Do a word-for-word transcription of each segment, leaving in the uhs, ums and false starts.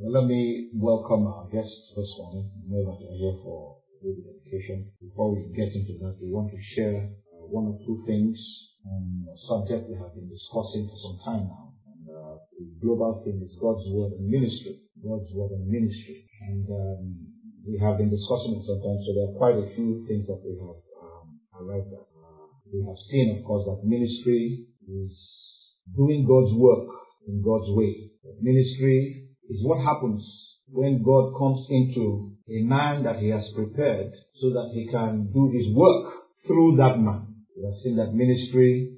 Well, let me welcome our guests this morning. I know that they're here for baby dedication. Before we get into that, we want to share uh, one or two things on a subject we have been discussing for some time now. And uh, the global theme is God's Word and Ministry. God's Word and Ministry. And um, we have been discussing it sometimes, so there are quite a few things that we have um, arrived at. Uh, we have seen, of course, that ministry is doing God's work in God's way. That ministry is what happens when God comes into a man that he has prepared so that he can do his work through that man. We have seen that ministry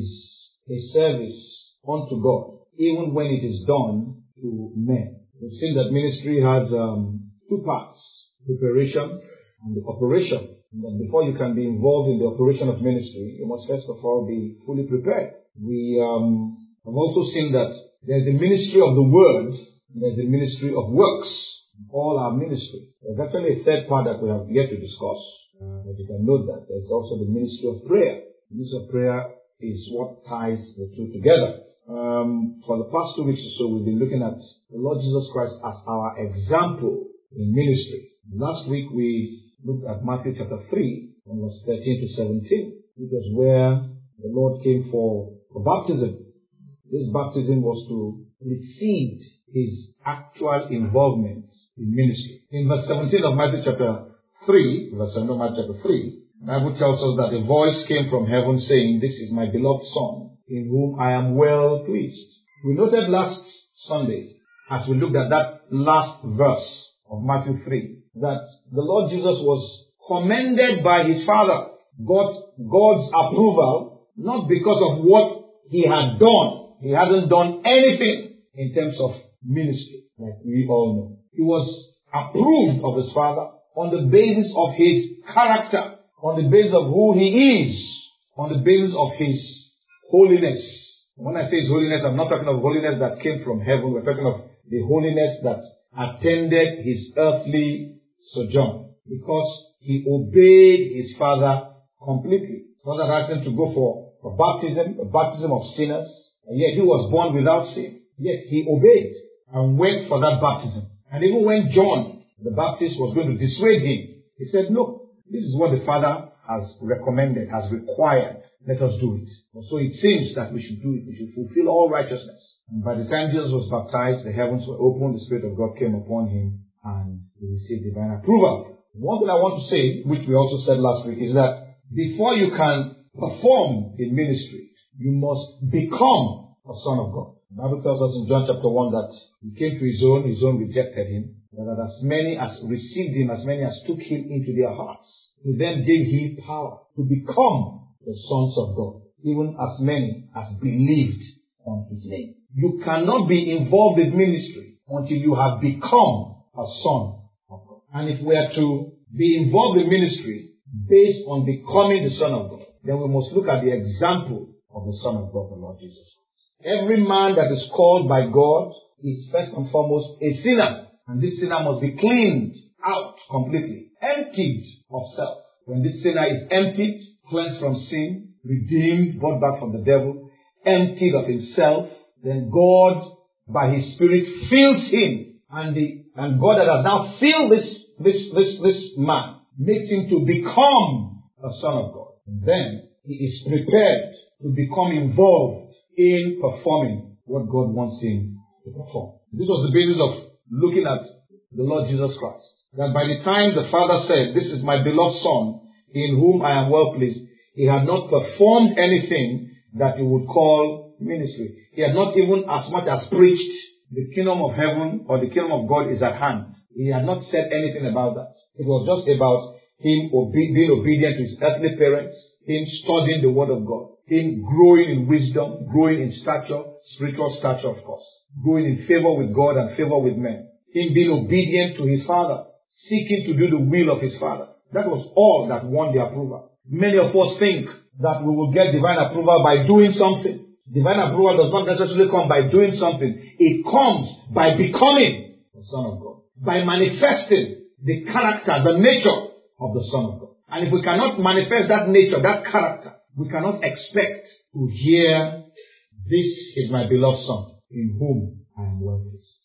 is a service unto God, even when it is done to men. We've seen that ministry has um, two parts, preparation and the operation. And that before you can be involved in the operation of ministry, you must first of all be fully prepared. We um, have also seen that there's the ministry of the word, and there's the ministry of works. All are ministry. There's actually a third part that we have yet to discuss. Uh, but you can note that there's also the ministry of prayer. The ministry of prayer is what ties the two together. Um, for the past two weeks or so, we've been looking at the Lord Jesus Christ as our example in ministry. Last week we looked at Matthew chapter three, from verse thirteen to seventeen. It was where the Lord came for, for baptism. This baptism was to precede his actual involvement in ministry. In verse seventeen of Matthew chapter three, verse seventeen of Matthew chapter three, the Bible tells us that a voice came from heaven saying, "This is my beloved Son, in whom I am well pleased." We noted last Sunday, as we looked at that last verse of Matthew three, that the Lord Jesus was commended by his Father, got God's approval, not because of what he had done. He hasn't done anything in terms of ministry, like we all know. He was approved of his Father on the basis of his character, on the basis of who he is, on the basis of his holiness. When I say his holiness, I'm not talking of holiness that came from heaven. We're talking of the holiness that attended his earthly sojourn, because he obeyed his Father completely. Father asked him to go for, for baptism, a baptism of sinners. And yet he was born without sin. Yet he obeyed and went for that baptism. And even when John the Baptist was going to dissuade him, he said, "No, this is what the Father has recommended, has required. Let us do it." And so it seems that we should do it. We should fulfill all righteousness. And by the time Jesus was baptized, the heavens were opened, the Spirit of God came upon him, and he received divine approval. One thing I want to say, which we also said last week, is that before you can perform in ministry, you must become a son of God. The Bible tells us in John chapter one that he came to his own, his own rejected him, but that as many as received him, as many as took him into their hearts, to them gave he power to become the sons of God, even as many as believed on his name. You cannot be involved in ministry until you have become a son of God. And if we are to be involved in ministry based on becoming the son of God, then we must look at the example of the Son of God, the Lord Jesus Christ. Every man that is called by God is first and foremost a sinner. And this sinner must be cleaned out completely, emptied of self. When this sinner is emptied, cleansed from sin, redeemed, brought back from the devil, emptied of himself, then God, by his Spirit, fills him. And the and God that has now filled this, this, this, this man makes him to become a son of God. And then he is prepared to become involved in performing what God wants him to perform. This was the basis of looking at the Lord Jesus Christ. That by the time the Father said, "This is my beloved Son, in whom I am well pleased," he had not performed anything that you would call ministry. He had not even as much as preached, "The kingdom of heaven or the kingdom of God is at hand." He had not said anything about that. It was just about him obe- being obedient to his earthly parents, him studying the Word of God, him growing in wisdom, growing in stature, spiritual stature of course, growing in favor with God and favor with men, him being obedient to his Father, seeking to do the will of his Father. That was all that won the approval. Many of us think that we will get divine approval by doing something. Divine approval does not necessarily come by doing something. It comes by becoming the Son of God, by manifesting the character, the nature of the Son of God. And if we cannot manifest that nature, that character, we cannot expect to hear, "This is my beloved Son, in whom I am well pleased."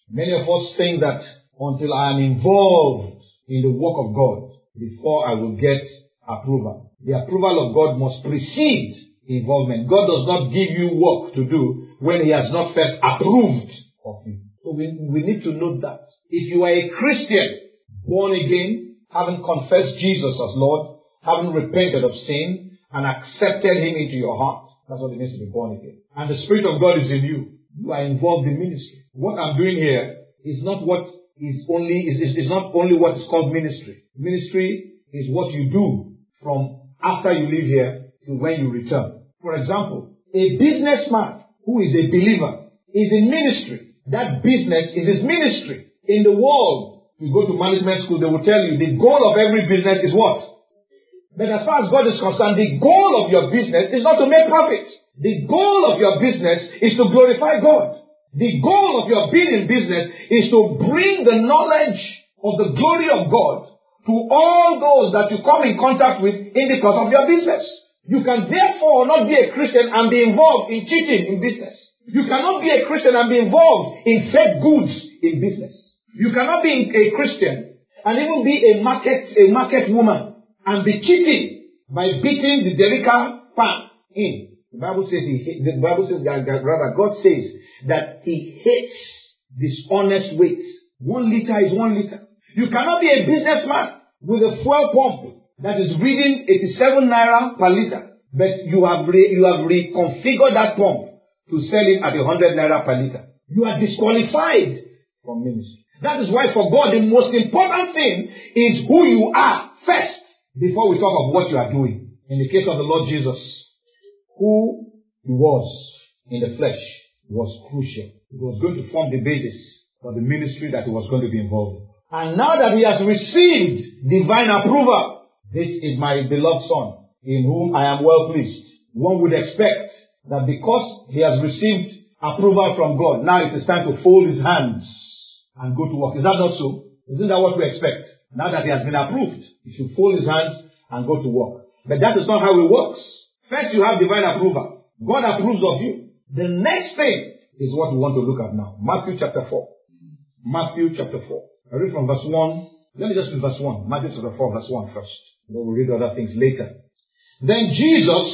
Many of us think that until I am involved in the work of God, before I will get approval. The approval of God must precede involvement. God does not give you work to do when He has not first approved of you. So we, we need to note that. If you are a Christian, born again, having confessed Jesus as Lord, having repented of sin, and accepted Him into your heart, that's what it means to be born again. And the Spirit of God is in you. You are involved in ministry. What I'm doing here is not what is only, is, is, is not only what is called ministry. Ministry is what you do from after you leave here to when you return. For example, a businessman who is a believer is in ministry. That business is his ministry. In the world, you go to management school, they will tell you the goal of every business is what? But as far as God is concerned, the goal of your business is not to make profit. The goal of your business is to glorify God. The goal of your being in business is to bring the knowledge of the glory of God to all those that you come in contact with in the course of your business. You can therefore not be a Christian and be involved in cheating in business. You cannot be a Christian and be involved in fake goods in business. You cannot be a Christian and even be a market, a market woman and be cheating by beating the Derica pan in. The Bible says he, the Bible says that, that rather God says that He hates dishonest weight. One liter is one liter. You cannot be a businessman with a fuel pump that is reading eighty-seven naira per liter, but you have re, you have reconfigured that pump to sell it at one hundred naira per liter. You are disqualified from ministry. That is why for God the most important thing is who you are first before we talk of what you are doing. In the case of the Lord Jesus, who He was in the flesh was crucial. It was going to form the basis for the ministry that He was going to be involved in. And now that He has received divine approval, this is my beloved Son, in whom I am well pleased. One would expect that because he has received approval from God, now it is time to fold his hands and go to work. Is that not so? Isn't that what we expect? Now that he has been approved, he should fold his hands and go to work. But that is not how it works. First you have divine approval. God approves of you. The next thing is what we want to look at now. Matthew chapter four. Matthew chapter four. I read from verse one. Let me just read verse one. Matthew chapter four, verse one first. Then we'll read other things later. Then Jesus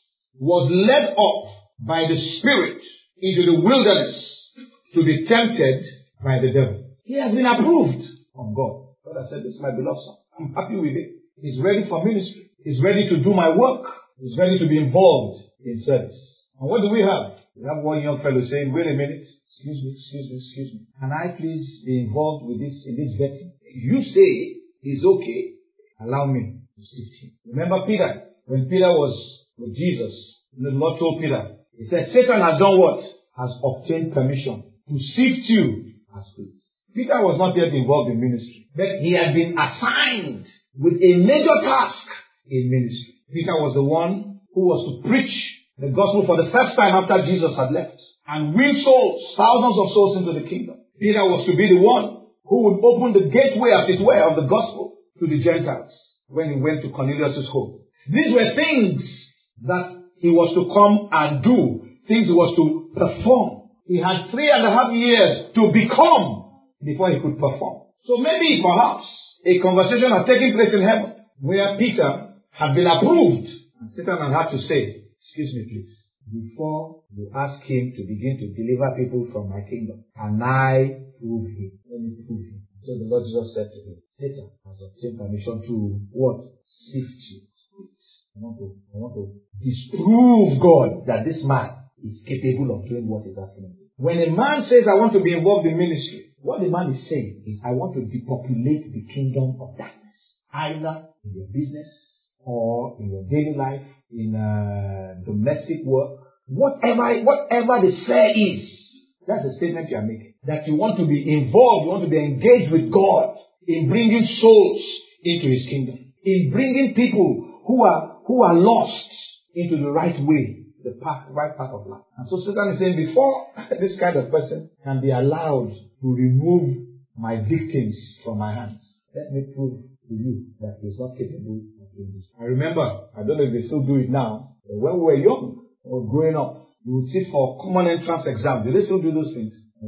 was led up by the Spirit into the wilderness to be tempted by the devil. He has been approved of God. God has said, this is my beloved Son. I'm happy with it. He's ready for ministry. He's ready to do my work. He's ready to be involved in service. And what do we have? We have one young fellow saying, wait a minute. Excuse me, excuse me, excuse me. Can I please be involved with this, in this vetting? You say it's okay. Allow me to sift him. Remember Peter? When Peter was with Jesus, the Lord told Peter, He said, Satan has done what? Has obtained permission to sift you as wheat. Peter was not yet involved in ministry, but he had been assigned with a major task in ministry. Peter was the one who was to preach the gospel for the first time after Jesus had left and win souls, thousands of souls into the kingdom. Peter was to be the one who would open the gateway, as it were, of the gospel to the Gentiles when he went to Cornelius' home. These were things that he was to come and do, things he was to perform. He had three and a half years to become before he could perform. So maybe, perhaps, a conversation had taken place in heaven where Peter had been approved. And Satan had had to say, excuse me please, before you ask him to begin to deliver people from my kingdom, can I prove him? Let me prove him. So the Lord Jesus said to him, Satan has obtained permission to what? Sift you. I want to, I want to disprove God that this man is capable of doing what he's asking him. When a man says, I want to be involved in ministry, what the man is saying is, I want to depopulate the kingdom of darkness, either in your business or in your daily life, in uh, domestic work, whatever, whatever the sphere is. That's the statement you are making. That you want to be involved, you want to be engaged with God in bringing souls into His kingdom, in bringing people who are who are lost into the right way, the path, right path of life. And so Satan is saying, before this kind of person can be allowed to remove my victims from my hands, let me prove to you that he is not capable of doing this. I remember, I don't know if they still do it now, but when we were young or growing up, we would sit for common entrance exam. Do they still do those things? Okay.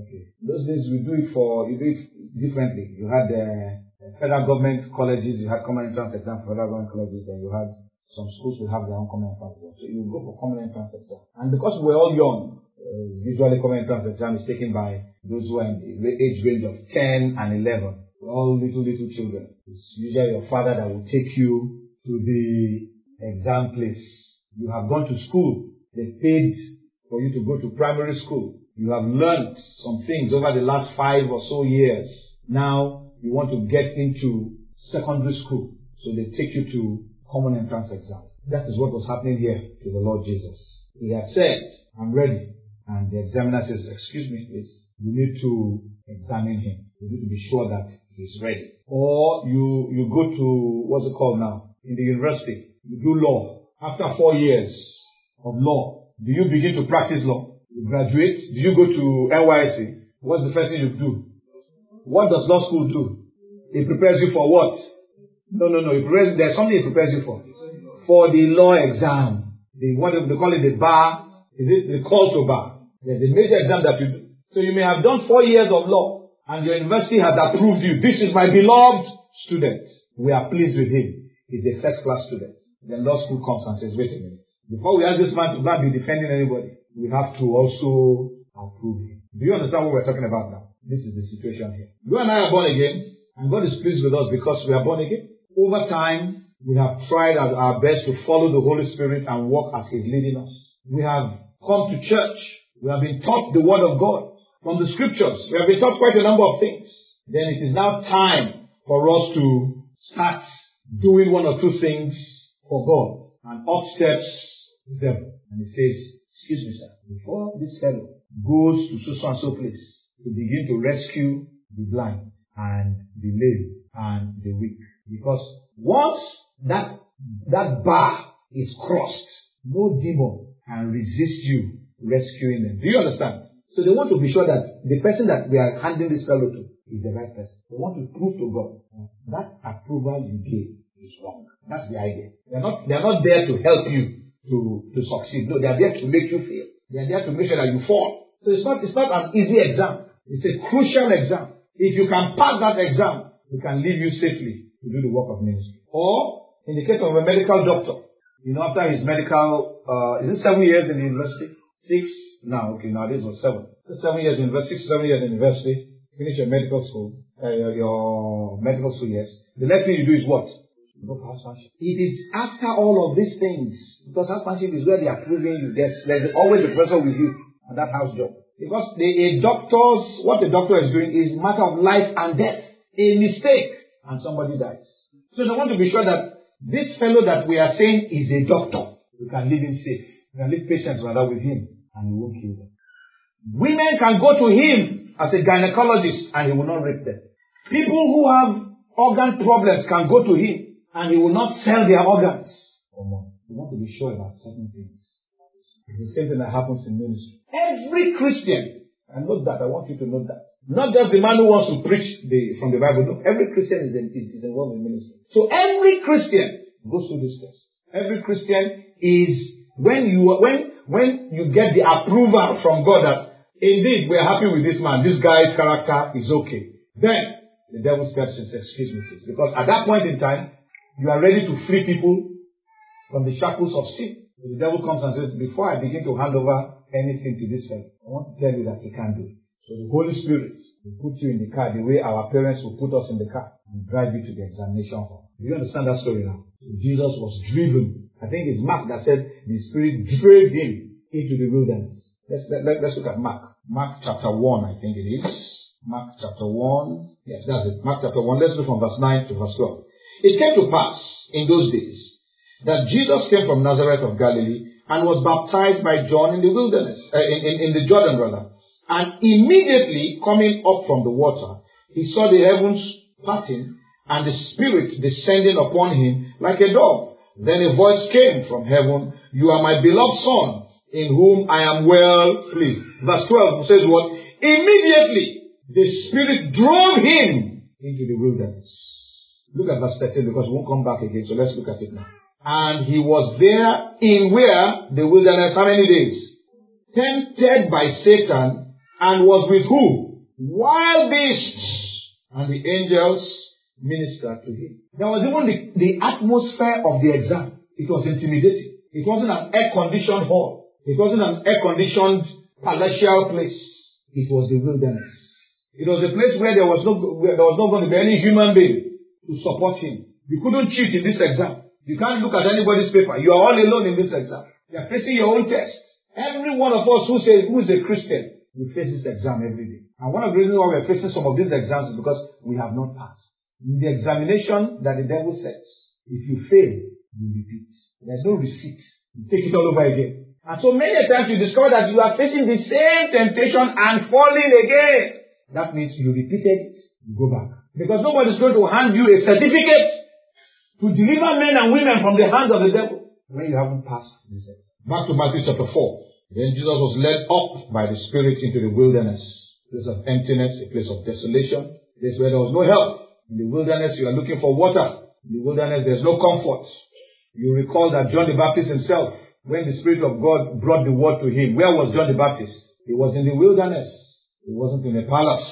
Those days we do it for, you do it differently. You had uh, federal government colleges, you had common entrance exam for federal government colleges, then you had some schools will have their own common entrance exam. So you go for common entrance exam. And because we're all young, uh, usually common entrance exam is taken by those who are in the age range of ten and eleven. We're all little, little children. It's usually your father that will take you to the exam place. You have gone to school. They paid for you to go to primary school. You have learned some things over the last five or so years. Now you want to get into secondary school. So they take you to common entrance exam. That is what was happening here to the Lord Jesus. He had said, I'm ready. And the examiner says, excuse me, please. You need to examine him. You need to be sure that he's ready. Or you, you go to, what's it called now? In the university, you do law. After four years of law, do you begin to practice law? You graduate. Do you go to N Y S C? What's the first thing you do? What does law school do? It prepares you for what? No, no, no. It prepares, there's something it prepares you for. For the law exam. The, what they call it the bar. Is it the call to bar? There's a major exam that you do. So you may have done four years of law and your university has approved you. This is my beloved student. We are pleased with him. He's a first class student. Then law school comes and says, wait a minute. Before we ask this man to not be defending anybody, we have to also approve him. Do you understand what we're talking about now? This is the situation here. You and I are born again, and God is pleased with us because we are born again. Over time, we have tried our best to follow the Holy Spirit and walk as He's leading us. We have come to church. We have been taught the Word of God from the Scriptures. We have been taught quite a number of things. Then it is now time for us to start doing one or two things for God. And up steps the devil. And he says, excuse me, sir, before this fellow goes to so and so place to begin to rescue the blind and the lame and the weak. Because once that, that bar is crossed, no demon can resist you rescuing them. Do you understand? So they want to be sure that the person that we are handing this fellow to is the right person. They want to prove to God that approval you gave is wrong. That's the idea. They're not, they're not there to help you to, to succeed. No, they're there to make you fail. They're there to make sure that you fall. So it's not, it's not an easy exam. It's a crucial exam. If you can pass that exam, it can leave you safely to do the work of ministry. Or, in the case of a medical doctor, you know, after his medical, uh, is it seven years in the university? Six? No, okay, now this was seven. So seven years in university, six, seven years in university, finish your medical school, uh, your, your medical school years. The next thing you do is what? You go for housemanship. It is after all of these things, because housemanship is where they are proving you. There's, there's always a person with you on that house job. Because the a doctor's, what the doctor is doing is a matter of life and death. A mistake, and somebody dies. So they want to be sure that this fellow that we are saying is a doctor. We can leave him safe. We can leave patients rather with him, and he won't kill them. Women can go to him as a gynecologist, and he will not rape them. People who have organ problems can go to him, and he will not sell their organs. We want to be sure about certain things. It's the same thing that happens in ministry. Every Christian, and note that, I want you to note that. Not just the man who wants to preach the, from the Bible. No, every Christian is, in, is, is involved in ministry. So every Christian goes through this test. Every Christian is, when you, when, when you get the approval from God that, indeed, we are happy with this man, this guy's character is okay. Then, the devil steps in and says, excuse me, please. Because at that point in time, you are ready to free people from the shackles of sin. The devil comes and says, before I begin to hand over anything to this fellow, I want to tell you that he can't do it. So the Holy Spirit will put you in the car the way our parents will put us in the car and drive you to the examination hall. Do you understand that story now? So Jesus was driven. I think it's Mark that said the Spirit drove him into the wilderness. Let's, let, let, let's look at Mark. Mark chapter one, I think it is. Mark chapter one. Yes, that's it. Mark chapter one. Let's look from verse nine to verse twelve. It came to pass in those days that Jesus came from Nazareth of Galilee and was baptized by John in the wilderness, uh, in, in, in the Jordan rather. And immediately coming up from the water, he saw the heavens parting and the Spirit descending upon him like a dove. Then a voice came from heaven, you are my beloved Son, in whom I am well pleased. Verse twelve says what? Immediately the Spirit drove him into the wilderness. Look at verse thirteen because we won't come back again, so let's look at it now. And he was there in where? The wilderness, how many days? Tempted by Satan, and was with who? wild beasts, and the angels ministered to him. There was even the, the atmosphere of the exam. It was intimidating. It wasn't an air-conditioned hall. It wasn't an air-conditioned palatial place. It was the wilderness. It was a place where there was no, where there was not going to be any human being to support him. You couldn't cheat in this exam. You can't look at anybody's paper. You are all alone in this exam. You are facing your own test. Every one of us who says, who is a Christian, we face this exam every day. And one of the reasons why we are facing some of these exams is because we have not passed. In the examination that the devil sets, if you fail, you repeat. There's no receipt. You take it all over again. And so many times you discover that you are facing the same temptation and falling again. That means you repeated it. You go back. Because nobody is going to hand you a certificate to deliver men and women from the hands of the devil when you haven't passed this exam. Back to Matthew chapter four. Then Jesus was led up by the Spirit into the wilderness, a place of emptiness, a place of desolation, a place where there was no help. In the wilderness, you are looking for water. In the wilderness, there's no comfort. You recall that John the Baptist himself, when the Spirit of God brought the word to him, where was John the Baptist? He was in the wilderness. He wasn't in a palace.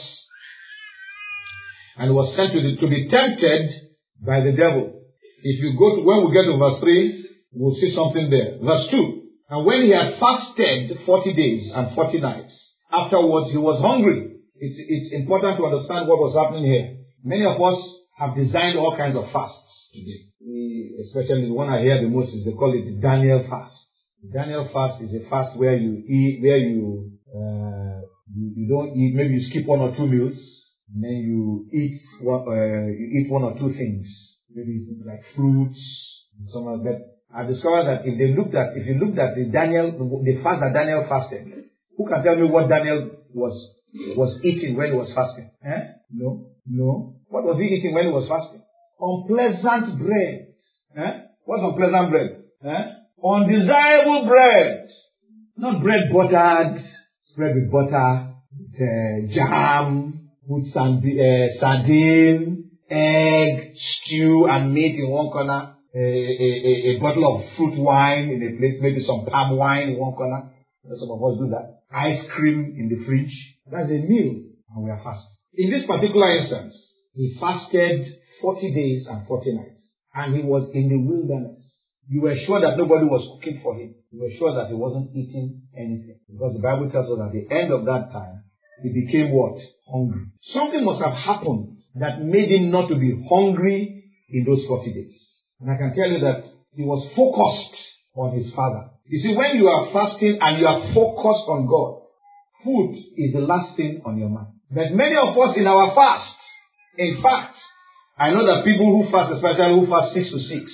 And he was sent to, the, to be tempted by the devil. If you go to, when we get to verse three, we'll see something there. Verse two. And when he had fasted forty days and forty nights, afterwards he was hungry. It's, it's important to understand what was happening here. Many of us have designed all kinds of fasts today. We, especially the one I hear the most is they call it the Daniel fast. The Daniel fast is a fast where you eat, where you, uh, you, you don't eat, maybe you skip one or two meals, and then you eat one, uh, you eat one or two things. Maybe it's like fruits, and some of that. I've discovered that if they looked at, if you looked at the Daniel, the fast that Daniel fasted, who can tell me what Daniel was, was eating when he was fasting? Eh? No? No. What was he eating when he was fasting? Unpleasant bread. Eh? What's unpleasant bread? Eh? Undesirable bread. Not bread buttered, spread with butter, with uh, jam, with sand, uh, sardine, egg, stew, and meat in one corner. A, a, a, a bottle of fruit wine in a place, maybe some palm wine in one corner. Some of us do that. Ice cream in the fridge. That's a meal. And we are fasting. In this particular instance, he fasted forty days and forty nights. And he was in the wilderness. You were sure that nobody was cooking for him. You were sure that he wasn't eating anything. Because the Bible tells us at the end of that time, he became what? Hungry. Something must have happened that made him not to be hungry in those forty days. And I can tell you that he was focused on his Father. You see, when you are fasting and you are focused on God, food is the last thing on your mind. But many of us in our fast, in fact, I know that people who fast, especially who fast six to six,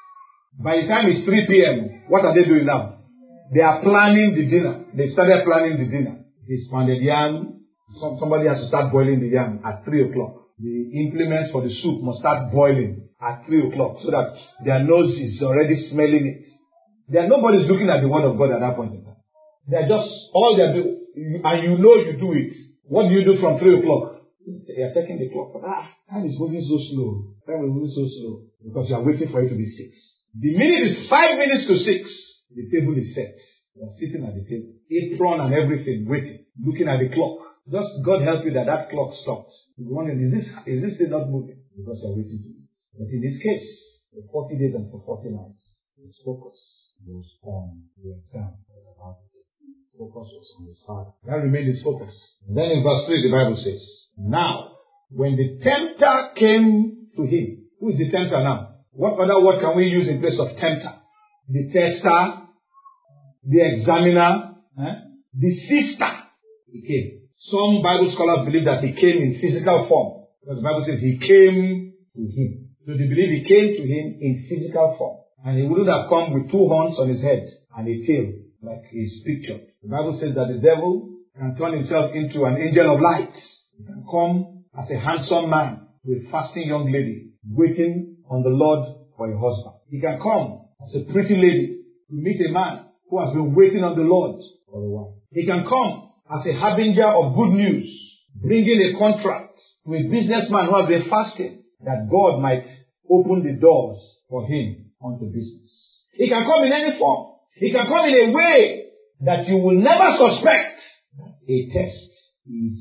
by the time it's three p.m., what are they doing now? They are planning the dinner. They started planning the dinner. They pounded yam. Some, somebody has to start boiling the yam at three o'clock. The implements for the soup must start boiling at three o'clock so that their nose is already smelling it. There nobody's looking at the word of God at that point in time. They're just, all they're doing, and you know you do it. What do you do from three o'clock? You're checking the clock. Ah, time is moving so slow. Time is moving so slow. Because you are waiting for it to be six. The minute is five minutes to six. The table is set. You are sitting at the table. Apron and everything, waiting. Looking at the clock. Just God help you that that clock stopped. You're wondering, is this, is this still not moving? Because you're waiting to eat. But in this case, for forty days and for forty nights, his focus was on the exam that was about to take. Focus was on his Father. That remained his focus. And then in verse three, the Bible says, now, when the tempter came to him, who is the tempter now? What other word can we use in place of tempter? The tester, the examiner, eh? the sifter. He came. Some Bible scholars believe that he came in physical form. Because the Bible says he came to him. So they believe he came to him in physical form. And he wouldn't have come with two horns on his head and a tail like is pictured. The Bible says that the devil can turn himself into an angel of light. He can come as a handsome man to a fasting young lady waiting on the Lord for a husband. He can come as a pretty lady to meet a man who has been waiting on the Lord for a while. He can come as a harbinger of good news, bringing a contract to a businessman who has been fasting, that God might open the doors for him onto business. He can come in any form. He can come in a way that you will never suspect that a test is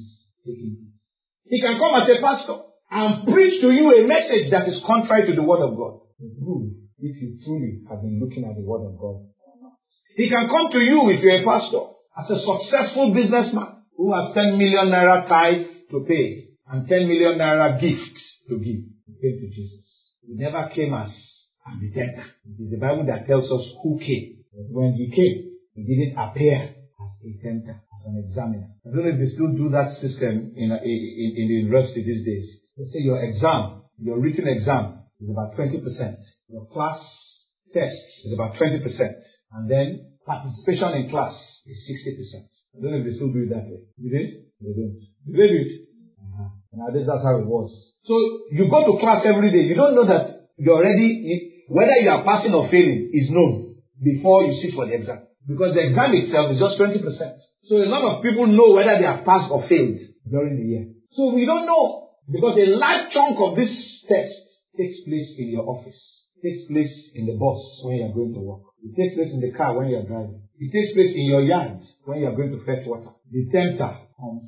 taking place. He can come as a pastor and preach to you a message that is contrary to the word of God. Prove if you truly have been looking at the word of God or not. He can come to you if you're a pastor as a successful businessman who has ten million naira tithe to pay and ten million naira gift to give. He came to Jesus. He never came as the tempter. It is the Bible that tells us who came. But when he came, he didn't appear as a tempter, as an examiner. I don't know if they still do that system in, a, in, in the university these days. Let's say your exam, your written exam is about twenty percent. Your class test is about twenty percent. And then participation in class is sixty percent. I don't know if they still do it that way. Do they? They don't. Do they do it? Uh-huh. Nowadays, that's how it was. So you go to class every day. You don't know that you're already, whether you are passing or failing is known before you sit for the exam. Because the exam itself is just twenty percent. So a lot of people know whether they have passed or failed during the year. So we don't know. Because a large chunk of this test takes place in your office. It takes place in the bus when you are going to work. It takes place in the car when you are driving. It takes place in your yard when you are going to fetch water. The tempter comes.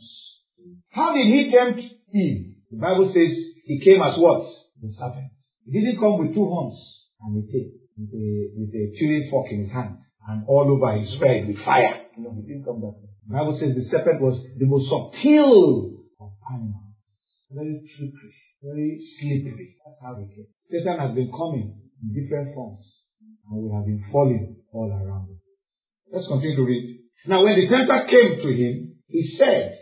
How did he tempt Eve? The Bible says he came as what? The serpent. He didn't come with two horns and a tail, with a, with a tuning fork in his hand and all over his head with fire. No, he didn't come that way. The Bible says the serpent was the most subtle of animals. Very trickery, very slippery. That's how he came. Satan has been coming in different forms, and we have been falling all around us. Let's continue to read. Now, when the tempter came to him, he said,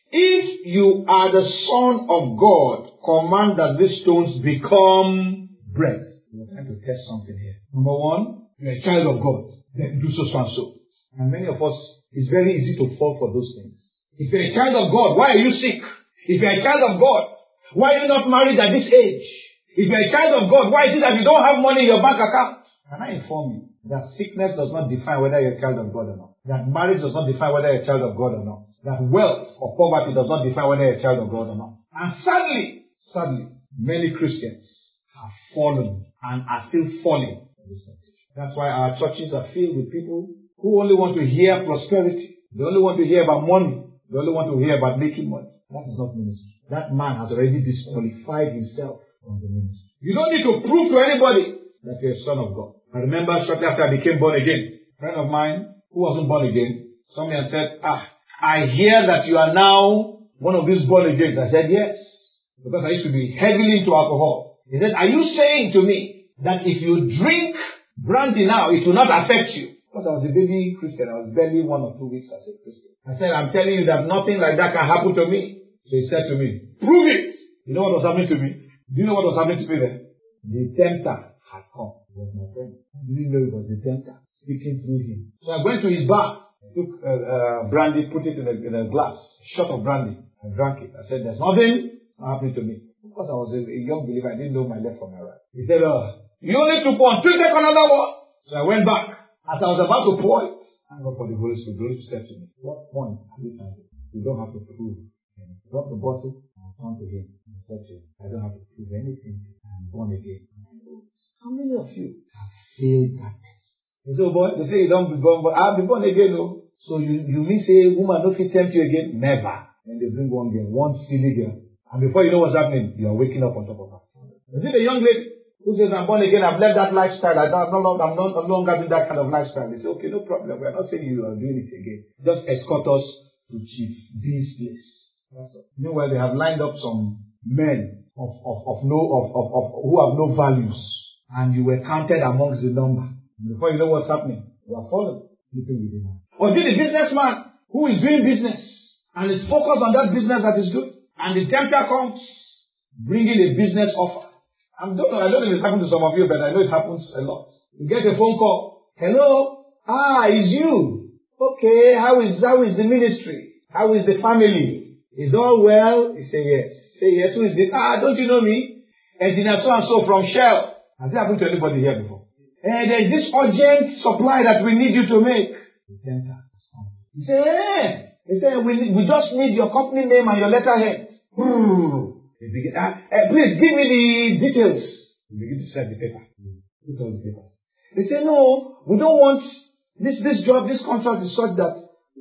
"If you are the Son of God, command that these stones become bread." We're trying to test something here. Number one, you're a child of God. Then do so, so, and so. And many of us, it's very easy to fall for those things. If you're a child of God, why are you sick? If you're a child of God, why are you not married at this age? If you're a child of God, why is it that you don't have money in your bank account? Can I inform you that sickness does not define whether you're a child of God or not? That marriage does not define whether you're a child of God or not? That wealth or poverty does not define whether you're a child of God or not? And sadly, sadly, many Christians have fallen and are still falling in this temptation. That's why our churches are filled with people who only want to hear prosperity. They only want to hear about money. They only want to hear about making money. That is not ministry. That man has already disqualified himself from the ministry. You don't need to prove to anybody that you're a son of God. I remember shortly after I became born again, a friend of mine who wasn't born again, somebody had said, ah, I hear that you are now one of these born again. I said, yes. Because I used to be heavily into alcohol. He said, are you saying to me that if you drink brandy now, it will not affect you? Because I was a baby Christian. I was barely one or two weeks as a Christian. I said, I'm telling you that nothing like that can happen to me. So he said to me, prove it. You know what was happening to me? Do you know what was happening to me then? The tempter had come. It was my friend. I didn't know it was the tempter speaking through him. So I went to his bar, took uh, uh, brandy, put it in a, in a glass, a shot of brandy, and drank it. I said, there's nothing happening to me. Because I was a, a young believer, I didn't know my left from my right. He said, oh, you only took one, take another one. So I went back. As I was about to pour it, I got for the Holy Spirit. The Holy Spirit said to me, what point have you found it? You don't have to prove. And drop the bottle and turn to him and said to him, I don't have to prove anything. I'm born again. How many of you have failed that test? They say, oh boy, they say you don't be born, but I'll be born again, no. So you, you mean say, woman, don't you tempt you again? Never. And they bring one girl, one silly girl. And before you know what's happening, you are waking up on top of her. Is it a young lady who says, I'm born again, I've left that lifestyle, I don't, I'm, not, I'm, not, I'm no longer doing that kind of lifestyle? They say, okay, no problem, we're not saying you are doing it again. Just escort us to Chief B's place. That's all. Meanwhile, they have lined up some men of, of, of no, of, of, of, who have no values. And you were counted amongst the number. And before you know what's happening, you are fallen, sleeping with him. Or is it the businessman who is doing business and is focused on that business that is good? And the tempter comes, bringing a business offer. I don't know, I don't know if it's happened to some of you, but I know it happens a lot. You get a phone call. Hello? Ah, it's you. Okay, how is, how is the ministry? How is the family? Is all well? You say yes. Say yes, who is this? Ah, don't you know me? Engineer so-and-so from Shell. Has it happened to anybody here before? Eh, there is this urgent supply that we need you to make. The tempter has come. You say, eh. They say, we, we just need your company name and your letterhead. Hmm. They begin, uh, uh, please give me the details. They begin to send the paper. Put all the papers. They say, no, we don't want this, this job, this contract is such that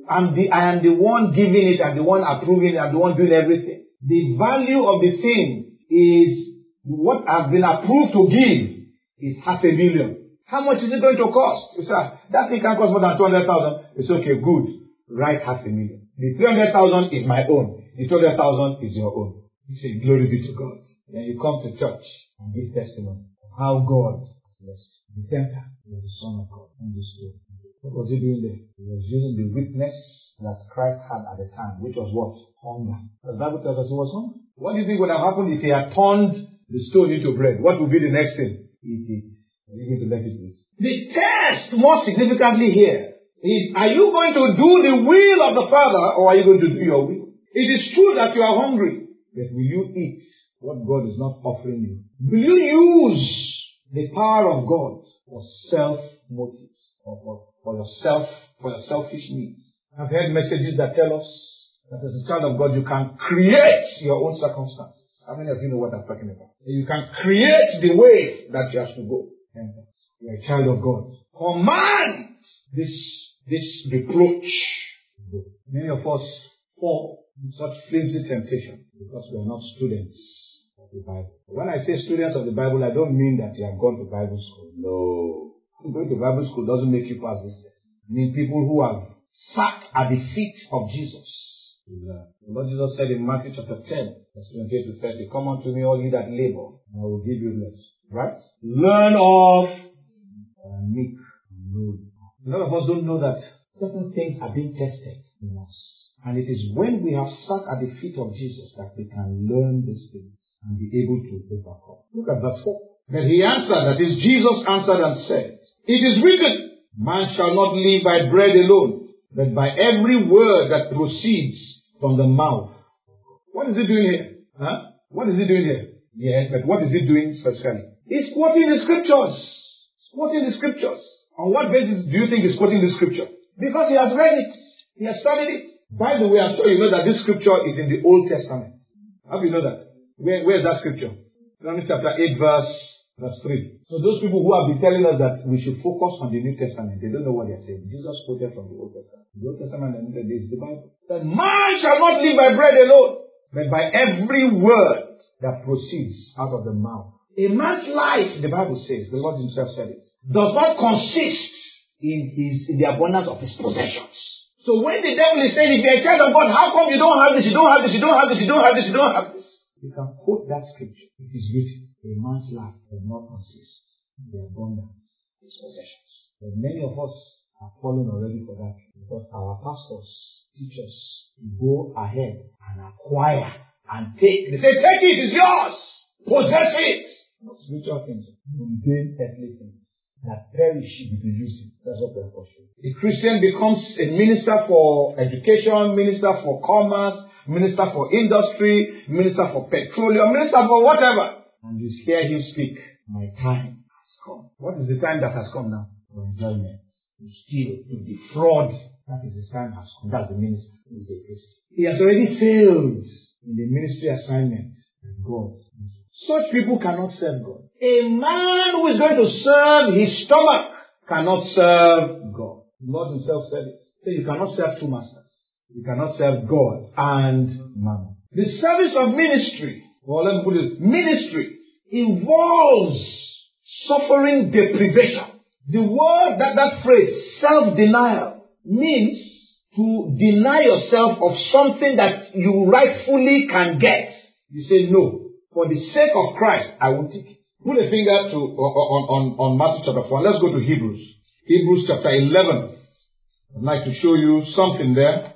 I'm the, I am the one giving it, I'm the one approving it, I'm the one doing everything. The value of the thing is what I've been approved to give is half a million. How much is it going to cost? You say, that thing can cost more than two hundred thousand. It's okay, good. Write half a million. The three hundred thousand is my own. The two hundred thousand is your own. You say, glory be to God. Then you come to church and give testimony of how God blessed the tempter was the Son of God on this story. What was he doing there? He was using the weakness that Christ had at the time, which was what? Hunger. The Bible tells us he was hungry. What do you think would have happened if he had turned the stone into bread? What would be the next thing? Eat it. Are you going to let it eat? The test, more significantly here, is are you going to do the will of the Father or are you going to do your will? It is true that you are hungry, but will you eat what God is not offering you? Will you use the power of God for self-motives or for, for yourself, for your selfish needs? I've heard messages that tell us that as a child of God, you can create your own circumstances. How many of you know what I'm talking about? You can create the way that you have to go. And you're a child of God. Command this, this reproach. Many of us fall in such flimsy temptation because we are not students of the Bible. When I say students of the Bible, I don't mean that you have gone to Bible school. No. Going to Bible school doesn't make you pass this test. I mean people who have sat at the feet of Jesus. The Lord Jesus said in Matthew chapter ten, verse twenty-eight to thirty, come unto me all ye that labor, and I will give you rest. Right? Learn of uh, meek and lowly. A lot of us don't know that certain things are being tested in us. And it is when we have sat at the feet of Jesus that we can learn these things and be able to overcome. Look at verse four. Then he answered, that is, Jesus answered and said, it is written, man shall not live by bread alone, but by every word that proceeds from the mouth. What is he doing here? Huh? What is he doing here? Yes, but what is he doing specifically? He's quoting the scriptures. He's quoting the scriptures. On what basis do you think he's quoting the scripture? Because he has read it. He has studied it. By the way, I'm sure you know that this scripture is in the Old Testament. How do you know that? Where, where is that scripture? Deuteronomy chapter eight, verse, verse three. So those people who have been telling us that we should focus on the New Testament, they don't know what they are saying. Jesus quoted from the Old Testament. The Old Testament and the is the Bible. It said, man shall not live by bread alone, but by every word that proceeds out of the mouth. A man's life, the Bible says, the Lord himself said it, does not consist in his in the abundance of his possessions. So when the devil is saying, if you're a child of God, how come you don't have this, you don't have this, you don't have this, you don't have this, you don't have this? You can quote that scripture. It is written, a man's life does not consist in the abundance of his possessions. But many of us have fallen already for that because our pastors teach us to go ahead and acquire and take. They say, take it, it's yours. Possess it. Not spiritual things, mundane earthly things that perish if you use it. That's what we are pursuing. A Christian becomes a minister for education, minister for commerce, minister for industry, minister for petroleum, minister for whatever. And you hear him speak, my time has come. What is the time that has come now? For enjoyment, to steal, to defraud. That is the time has come. That's the minister who is a Christian. He has already failed in the ministry assignment of God. Such people cannot serve God. A man who is going to serve his stomach cannot serve God. The Lord himself said it. So you cannot serve two masters. You cannot serve God and mammon. The service of ministry, or let me put it, ministry involves suffering deprivation. The word, that, that phrase, self-denial, means to deny yourself of something that you rightfully can get. You say, no, for the sake of Christ, I won't take it. Put a finger to on, on, on Matthew chapter four. Let's go to Hebrews. Hebrews chapter eleven. I'd like to show you something there.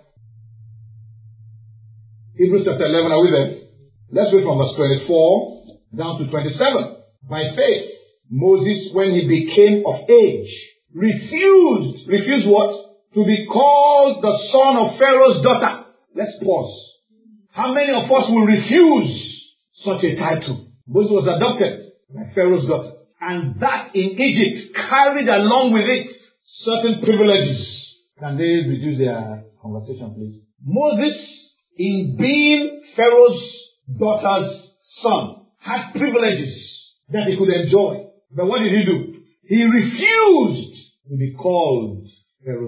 Hebrews chapter eleven, are we there? Let's read from verse twenty-four down to twenty-seven. By faith, Moses, when he became of age, refused, refused what? To be called the son of Pharaoh's daughter. Let's pause. How many of us will refuse such a title? Moses was adopted by Pharaoh's daughter. And that in Egypt carried along with it certain privileges. Can they reduce their conversation, please? Moses, in being Pharaoh's daughter's son, had privileges that he could enjoy. But what did he do? He refused to be called Pharaoh's daughter.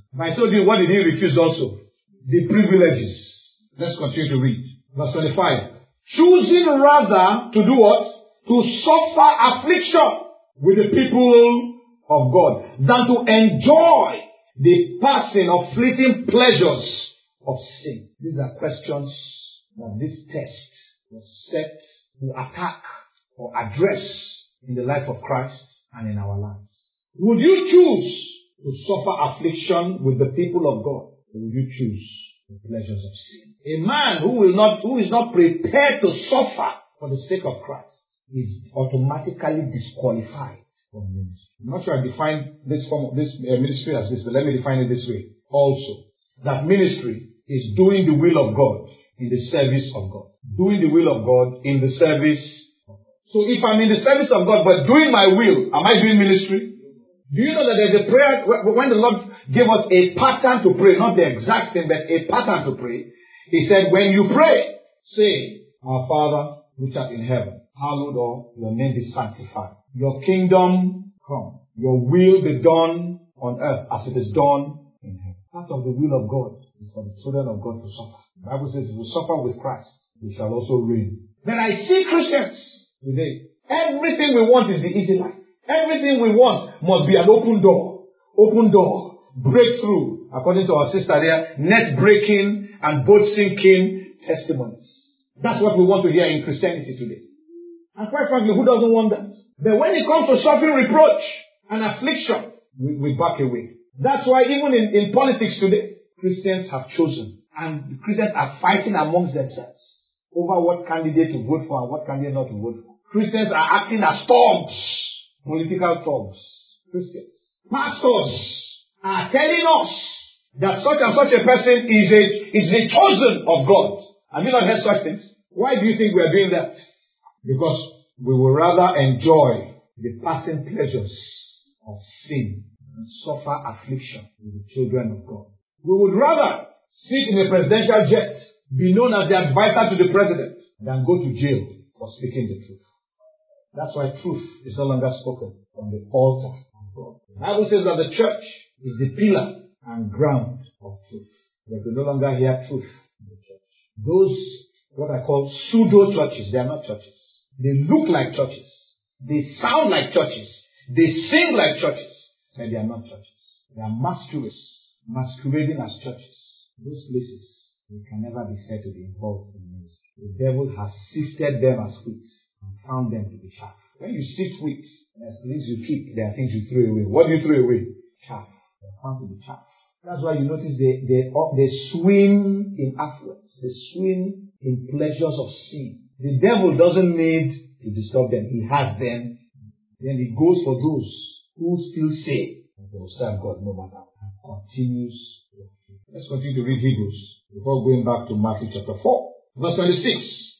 By so doing, what did he refuse also? The privileges. Let's continue to read. Verse twenty-five. Choosing rather to do what? To suffer affliction with the people of God than to enjoy the passing or fleeting pleasures of sin. These are questions that this text was set to attack or address in the life of Christ and in our lives. Would you choose to suffer affliction with the people of God, or would you choose the pleasures of sin? A man who will not, who is not prepared to suffer for the sake of Christ is automatically disqualified from ministry. I'm not sure I define this form, this uh, ministry as this, but let me define it this way. Also, that ministry is doing the will of God in the service of God. Doing the will of God in the service of God. So if I'm in the service of God but doing my will, am I doing ministry? Do you know that there's a prayer, when the Lord gave us a pattern to pray, not the exact thing, but a pattern to pray, He said, when you pray, say, Our Father, which art in heaven, hallowed or your name be sanctified. Your kingdom come. Your will be done on earth as it is done in heaven. Part of the will of God is for the children of God to suffer. The Bible says if we suffer with Christ, we shall also reign. Then I see Christians today. Everything we want is the easy life. Everything we want must be an open door. Open door. Breakthrough. According to our sister there, net breaking and boat sinking testimonies. That's what we want to hear in Christianity today. And quite frankly, who doesn't want that? But when it comes to suffering reproach and affliction, we, we back away. That's why even in, in politics today, Christians have chosen. And Christians are fighting amongst themselves over what candidate to vote for and what candidate not to vote for. Christians are acting as thugs. Political thugs. Christians. Pastors are telling us that such and such a person is a, is a chosen of God. Have you not heard such things? Why do you think we are doing that? Because we will rather enjoy the passing pleasures of sin and suffer affliction with the children of God. We would rather sit in a presidential jet, be known as the advisor to the president, than go to jail for speaking the truth. That's why truth is no longer spoken from the altar of God. The Bible says that the church is the pillar and ground of truth. But we no longer hear truth in the church. Those, what I call pseudo-churches, they are not churches. They look like churches. They sound like churches. They sing like churches. But they are not churches. They are masquerades, masquerading as churches. Those places, they can never be said to be involved in ministry. The devil has sifted them as wheat and found them to be chaff. When you sift wheat, there's things you keep, there are things you throw away. What do you throw away? Chaff. They're found to be chaff. That's why you notice they, they, they swim in affluence. They swim in pleasures of sin. The devil doesn't need to disturb them. He has them. Then he goes for those who still say that they will serve God no matter what. And continues. Let's continue to read Hebrews before going back to Matthew chapter four. Verse twenty-six.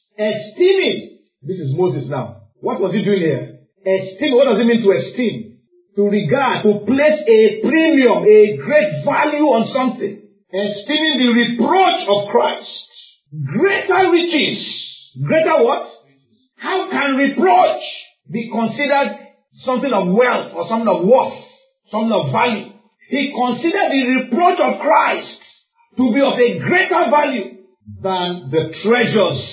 Esteeming. This is Moses now. What was he doing here? Esteem. What does it mean to esteem? To regard, to place a premium, a great value on something. Esteeming the reproach of Christ. Greater riches. Greater what? How can reproach be considered something of wealth or something of worth, something of value? He considered the reproach of Christ to be of a greater value than the treasures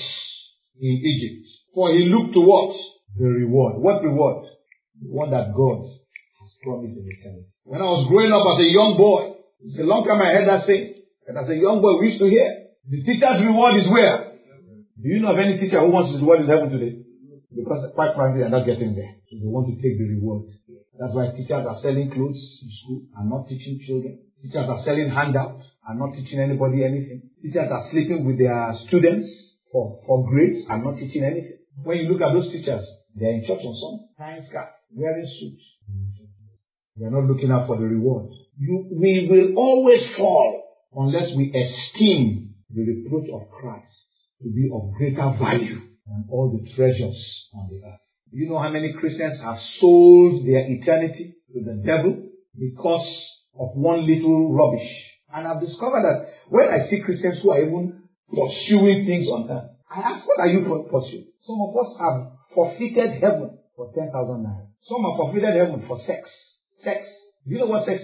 in Egypt. For he looked to what? The reward. What reward? The one that God has promised in eternity. When I was growing up as a young boy, it's a long time I heard that saying, and as a young boy we used to hear, the teacher's reward is where? Do you know of any teacher who wants his reward in heaven today? Because quite frankly, they're not getting there. So they want to take the reward. That's why teachers are selling clothes in school and not teaching children. Teachers are selling handouts and not teaching anybody anything. Teachers are sleeping with their students for, for grades and not teaching anything. When you look at those teachers, they're in church on Sunday, tying scarf, wearing suits. They're not looking out for the reward. You, we will always fall unless we esteem the reproach of Christ to be of greater value than all the treasures on the earth. Do you know how many Christians have sold their eternity to the devil because of one little rubbish? And I've discovered that when I see Christians who are even pursuing things on earth, I ask, what are you pursuing? Some of us have forfeited heaven for ten thousand naira. Some have forfeited heaven for sex. Sex. Do you know what sex is?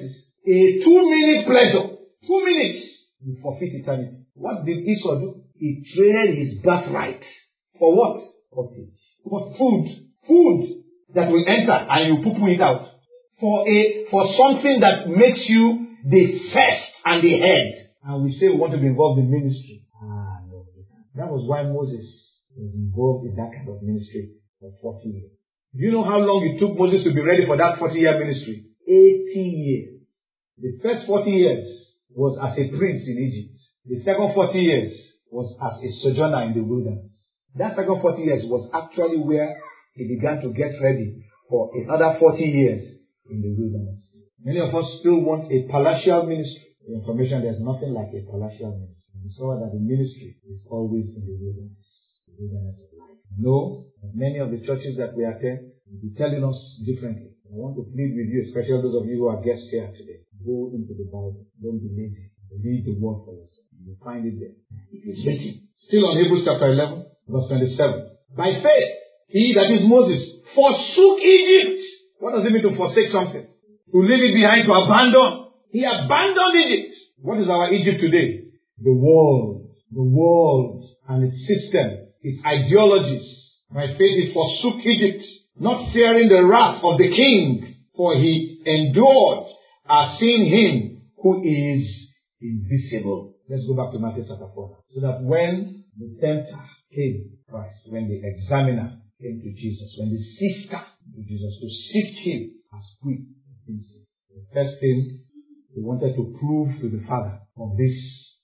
A two-minute pleasure, two minutes, you forfeit eternity. What did Esau do? He traded his birthright. For what? Cottage. For food. Food that will enter and you poo-poo it out. For a, for something that makes you the first and the head. And we say we want to be involved in ministry. Ah, no. That was why Moses was involved in that kind of ministry for forty years. Do you know how long it took Moses to be ready for that forty-year ministry? eighty years. The first forty years was as a prince in Egypt. The second forty years was as a sojourner in the wilderness. That second forty years was actually where he began to get ready for another forty years in the wilderness. Many of us still want a palatial ministry. The information, there's nothing like a palatial ministry. We saw that the ministry is always in the wilderness, the wilderness of life. No, many of the churches that we attend will be telling us differently. I want to plead with you, especially those of you who are guests here today. Go into the Bible. Don't be lazy. Read the word for yourself. You'll find it there. It is written. Still on Hebrews chapter eleven, verse twenty-seven. By faith, he, that is Moses, forsook Egypt. What does it mean to forsake something? To leave it behind, to abandon. He abandoned Egypt. What is our Egypt today? The world. The world and its system, its ideologies. By faith, he forsook Egypt, not fearing the wrath of the king, for he endured as seeing him who is invisible. Let's go back to Matthew chapter four. So that when the tempter came, Christ, when the examiner came to Jesus, when the sifter to Jesus, to sift him as wheat has been sifted. The first thing he wanted to prove to the Father of this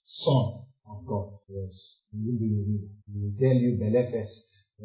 Son of God was, he will be with you. He will tell you, Bele first.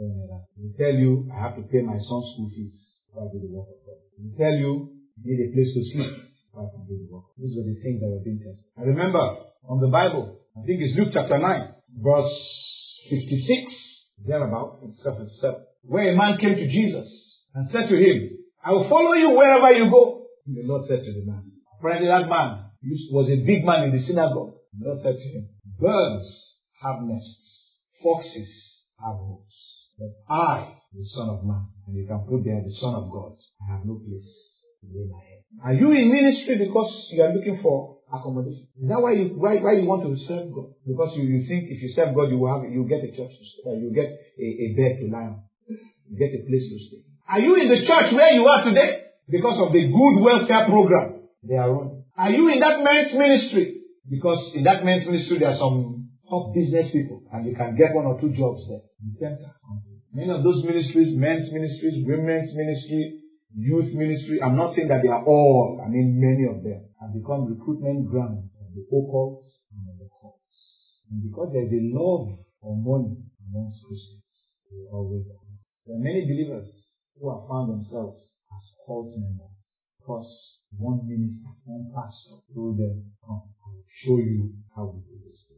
He will tell you, I have to pay my son's school fees before I do the work of God. He will tell you, you need a place to sleep before I can do the work. These were the things that were being tested. I remember on the Bible, I think it's Luke chapter nine, verse fifty-six, thereabout, and seven, where a man came to Jesus and said to him, I will follow you wherever you go. And the Lord said to the man, apparently that man was a big man in the synagogue. The Lord said to him, birds have nests, foxes have holes, but I, the Son of Man, and you can put there the Son of God, I have no place to lay my head. Are you in ministry because you are looking for accommodation? Is that why you why, why you want to serve God? Because you, you think if you serve God, you will have you get a church to stay, you get a, a bed to lie on, you get a place to stay. Are you in the church where you are today because of the good welfare program they are running? Are you in that men's ministry because in that men's ministry there are some top business people and you can get one or two jobs there? The tempter. Many of those ministries, men's ministries, women's ministry, youth ministry, I'm not saying that they are all, I mean many of them have become recruitment grounds of the occult and of the cults. And because there is a love for money amongst Christians, they always are. There are many believers who have found themselves as cult members because one minister, one pastor told them, come, I'll show you how we do this.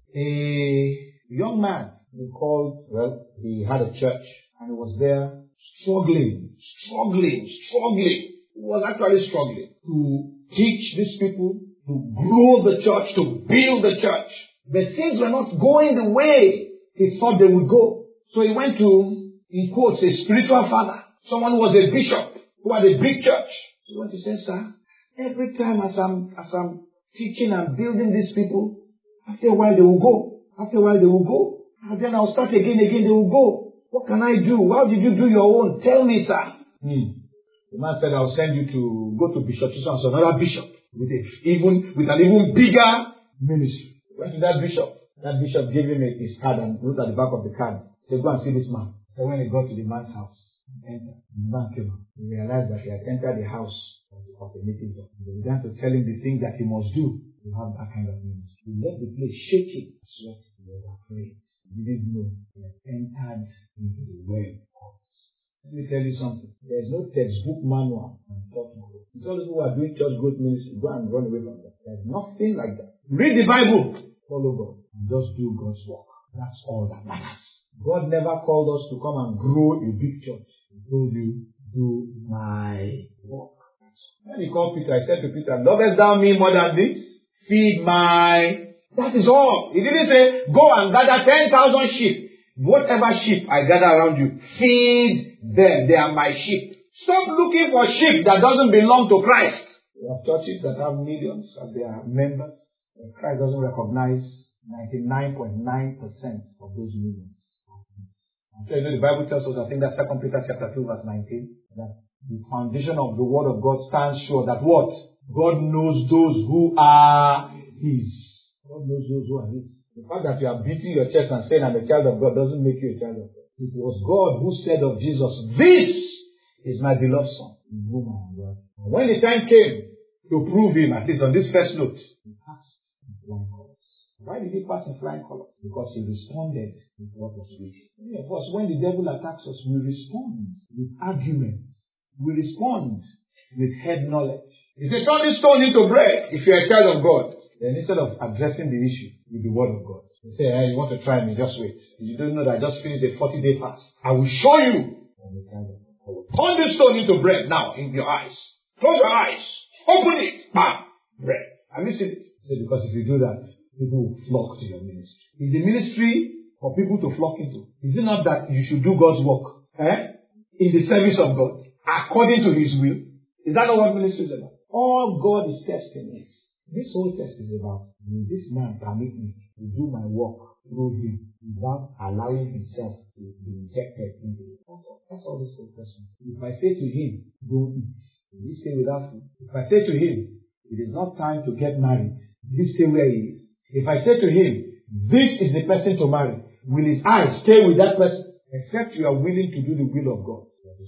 A young man, they called, well, he had a church and he was there struggling, struggling, struggling. He was actually struggling to teach these people, to grow the church, to build the church. But things were not going the way he thought they would go. So he went to, in quotes, a spiritual father. Someone who was a bishop, who had a big church. So what he said, sir, every time as I'm, as I'm teaching and building these people, after a while they will go. After a while they will go. And then I'll start again, again, they will go. What can I do? How did you do your own? Tell me, sir. Hmm. The man said, I'll send you to go to Bishop Chiso, so another bishop with a, even with an even bigger ministry. Went to that bishop. That bishop gave him his card and looked at the back of the card. Said, go and see this man. So when he got to the man's house, he entered. The man came out. He realized that he had entered the house of, of a native doctor. They began to tell him the things that he must do to have that kind of ministry. He left the place shaking, sweating. He was afraid. He didn't know he had entered into the web of this. Let me tell you something. There is no textbook manual on church growth. It's all the people who are doing church growth ministry. Go and run away from that. There's nothing like that. Read the Bible. Follow God. And just do God's work. That's all that matters. God never called us to come and grow a big church. He told you, do my work. When he called Peter, I said to Peter, lovest thou me more than this? Feed my... That is all. He didn't say, go and gather ten thousand sheep. Whatever sheep I gather around you, feed them. They are my sheep. Stop looking for sheep that doesn't belong to Christ. We have churches that have millions as their members. Christ doesn't recognize ninety-nine point nine percent of those millions. I'm sure you know the Bible tells us, I think that's Second Peter chapter two verse nineteen, that the foundation of the word of God stands sure that what? God knows those who are His. God knows those who are His. The fact that you are beating your chest and saying I'm a child of God doesn't make you a child of God. It was God who said of Jesus, this is my beloved Son, in whom I am well. When the time came to prove Him, at least on this first note, He passed in flying colors. Why did He pass in flying colors? Because He responded with what was written. Many of us, when the devil attacks us, we respond with arguments. We respond with head knowledge. He says, turn this stone into bread if you're a child of God. Then instead of addressing the issue with the word of God, you say, hey, you want to try me, just wait. You don't know that I just finished a forty-day fast. I will show you. Turn this stone into bread now in your eyes. Close your eyes. Open it. Bam. Bread. Have you seen it? Say, because if you do that, people will flock to your ministry. Is the ministry for people to flock into? Is it not that you should do God's work? Eh? In the service of God. According to His will. Is that not what ministry is about? All God is testing is. This whole test is about, will this man permit me to do my work through him without allowing himself to be injected into it? That's all, that's all this whole question. If I say to him, go eat, will he stay without food? If I say to him, it is not time to get married, will he stay where he is? If I say to him, this is the person to marry, will his eyes stay with that person? Except you are willing to do the will of God.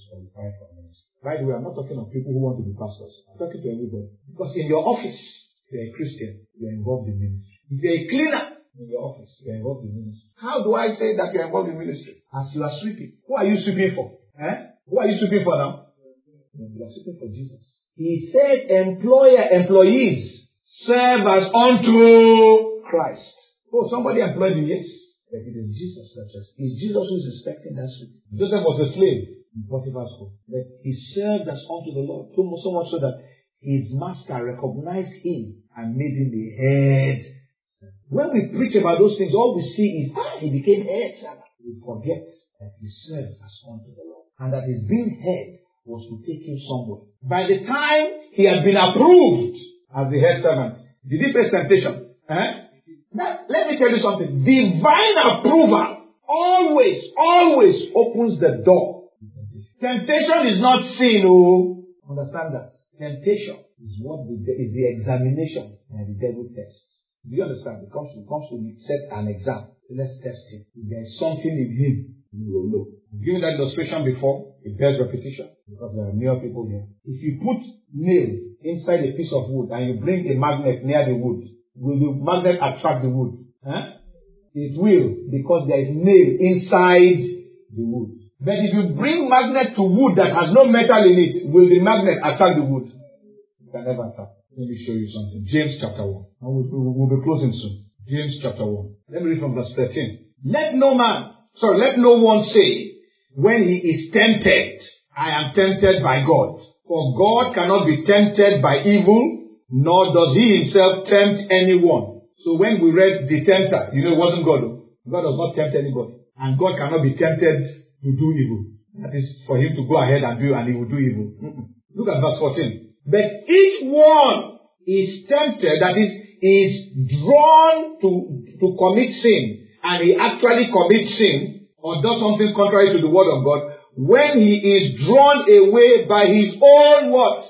By the way, I'm not talking of people who want to be pastors. I'm talking to everybody. Because in your office, if you're a Christian, you're involved in ministry. If you're a cleaner in your office, you're involved in ministry. How do I say that you're involved in ministry? As you are sweeping. Who are you sweeping for? Eh? Who are you sweeping for now? You are sweeping for Jesus. He said, employer, employees, serve as unto Christ. Oh, somebody employed you, yes. But it is Jesus that just. It's Jesus who is inspecting that sweep. Joseph was a slave in Potiphar's home. But he served as unto the Lord. So much so that his master recognized him and made him the head. When we preach about those things, all we see is, ah, he became head servant. We forget that he served as unto the Lord. And that his being head was to take him somewhere. By the time he had been approved as the head servant, did he face temptation? Eh? Now, let me tell you something. Divine approval always, always opens the door. Temptation is not sin, oh. Understand that. Temptation is what the, is the examination and the devil tests. Do you understand? It comes to, it comes to set an exam. So let's test him. If there is something in him, you will know. I've given that illustration before. It bears repetition because there are near people here. If you put nail inside a piece of wood and you bring a magnet near the wood, will the magnet attract the wood? Huh? It will, because there is nail inside the wood. But if you bring magnet to wood that has no metal in it, will the magnet attract the wood? It can never attract. Let me show you something. James chapter one. And we'll, we'll be closing soon. James chapter one. Let me read from verse thirteen. Let no man, sorry, let no one say, when he is tempted, I am tempted by God. For God cannot be tempted by evil, nor does he himself tempt anyone. So when we read the tempter, you know it wasn't God. God does not tempt anybody. And God cannot be tempted to do evil. That is for him to go ahead and do, and he will do evil. Mm-mm. Look at verse fourteen. But each one is tempted, that is, is drawn to, to commit sin, and he actually commits sin, or does something contrary to the word of God, when he is drawn away by his own what?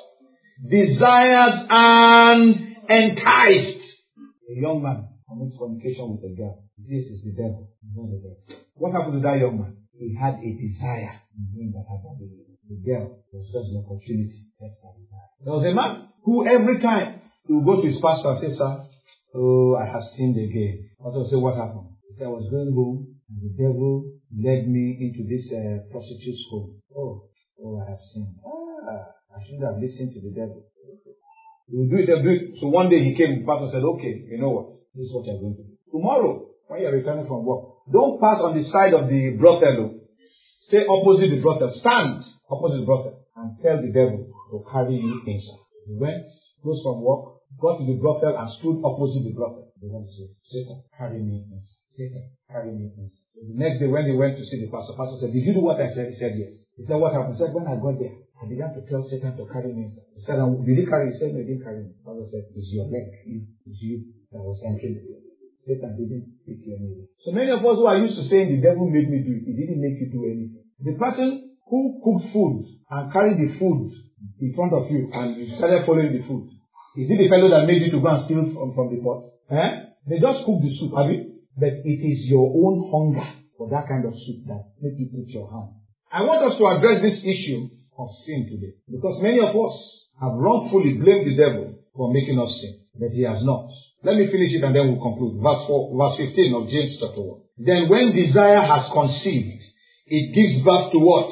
Desires and enticed. A young man commits fornication with a girl. This is the devil. Not the devil. What happened to that young man? He had a desire in him that had not been. The girl was just an opportunity. That's that desire. There was a man who every time he would go to his pastor and say, sir, oh, I have sinned again. Pastor would say, what happened? He said, I was going home and the devil led me into this uh, prostitute's home. Oh, oh, I have sinned. Ah, I shouldn't have listened to the devil. He would do it, do it. So one day he came, the pastor said, okay, you know what? This is what you're going to do. Tomorrow, when you're returning from work, don't pass on the side of the brothel. Stay opposite the brothel. Stand opposite the brothel and tell the devil to carry you inside. He went, goes from work, got to the brothel and stood opposite the brothel. The devil said, Satan, carry me inside. Satan, carry me inside. So the next day when he went to see the pastor, pastor said, did you do what I said? He said, yes. He said, what happened? He said, when I got there, I began to tell Satan to carry me inside. He said, did he carry you? He said, no, he didn't carry me. The pastor said, it's your leg. It's you that was entering the building. Satan didn't take you anywhere. So many of us who are used to saying the devil made me do it, he didn't make you do anything. The person who cooked food and carried the food in front of you and you started following the food, is it the fellow that made you to go and steal from, from the pot? Eh? They just cook the soup, have you? But it is your own hunger for that kind of soup that make you put your hand. I want us to address this issue of sin today. Because many of us have wrongfully blamed the devil for making us sin. But he has not. Let me finish it and then we'll conclude. Verse four, verse fifteen of James chapter one. Then when desire has conceived, it gives birth to what?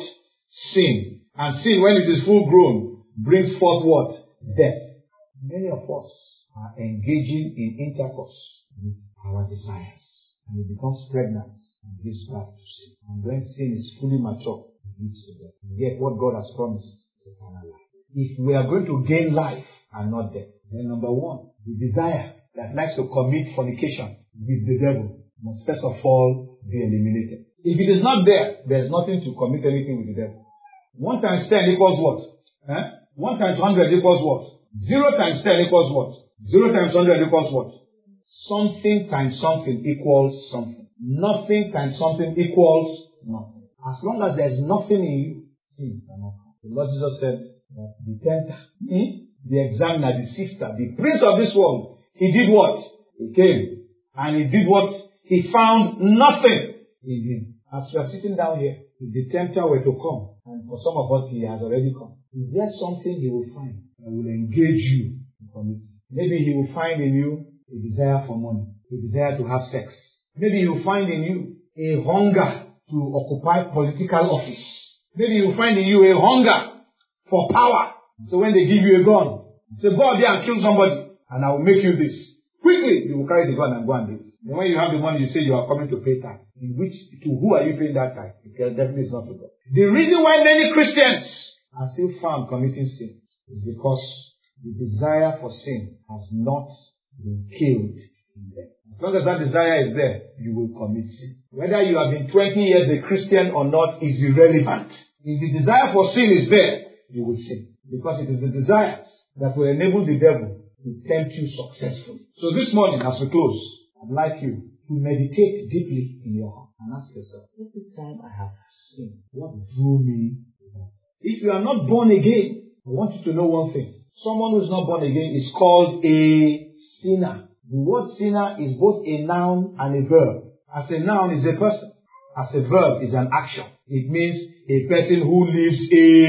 Sin. And sin, when it is full grown, brings forth what? Death. Many of us are engaging in intercourse with our desires. And it becomes pregnant and gives birth to sin. And when sin is fully mature, it leads to death. And yet what God has promised is eternal life. If we are going to gain life and not death, then number one, the desire that likes to commit fornication with the devil must first of all be eliminated. If it is not there, there is nothing to commit anything with the devil. One times ten equals what? Eh? One times hundred equals what? Zero times ten equals what? Zero times hundred equals what? Something times something equals something. Nothing times something equals nothing. As long as there is nothing in you, sin cannot come. The Lord Jesus said that the tempter, hmm? the examiner, the sifter, the prince of this world, he did what? He came. And he did what? He found nothing in him. As we are sitting down here, if the tempter were to come, and for some of us he has already come, is there something he will find that will engage you in committing? Maybe he will find in you a desire for money, a desire to have sex. Maybe he will find in you a hunger to occupy political office. Maybe he will find in you a hunger for power. So when they give you a gun, say, go out there and kill somebody. And I will make you this. Quickly, you will carry the gun and go and do it. And when you have the money, you say you are coming to pay tithe. In which, to who are you paying that tithe? Because definitely it's not to God. The reason why many Christians are still found committing sin is because the desire for sin has not been killed in them. As long as that desire is there, you will commit sin. Whether you have been twenty years a Christian or not is irrelevant. If the desire for sin is there, you will sin. Because it is the desire that will enable the devil to tempt you successfully. So this morning, as we close, I'd like you to meditate deeply in your heart and ask yourself, every time I have sinned, what drew me to that? If you are not born again, I want you to know one thing. Someone who is not born again is called a sinner. The word sinner is both a noun and a verb. As a noun is a person. As a verb is an action. It means a person who lives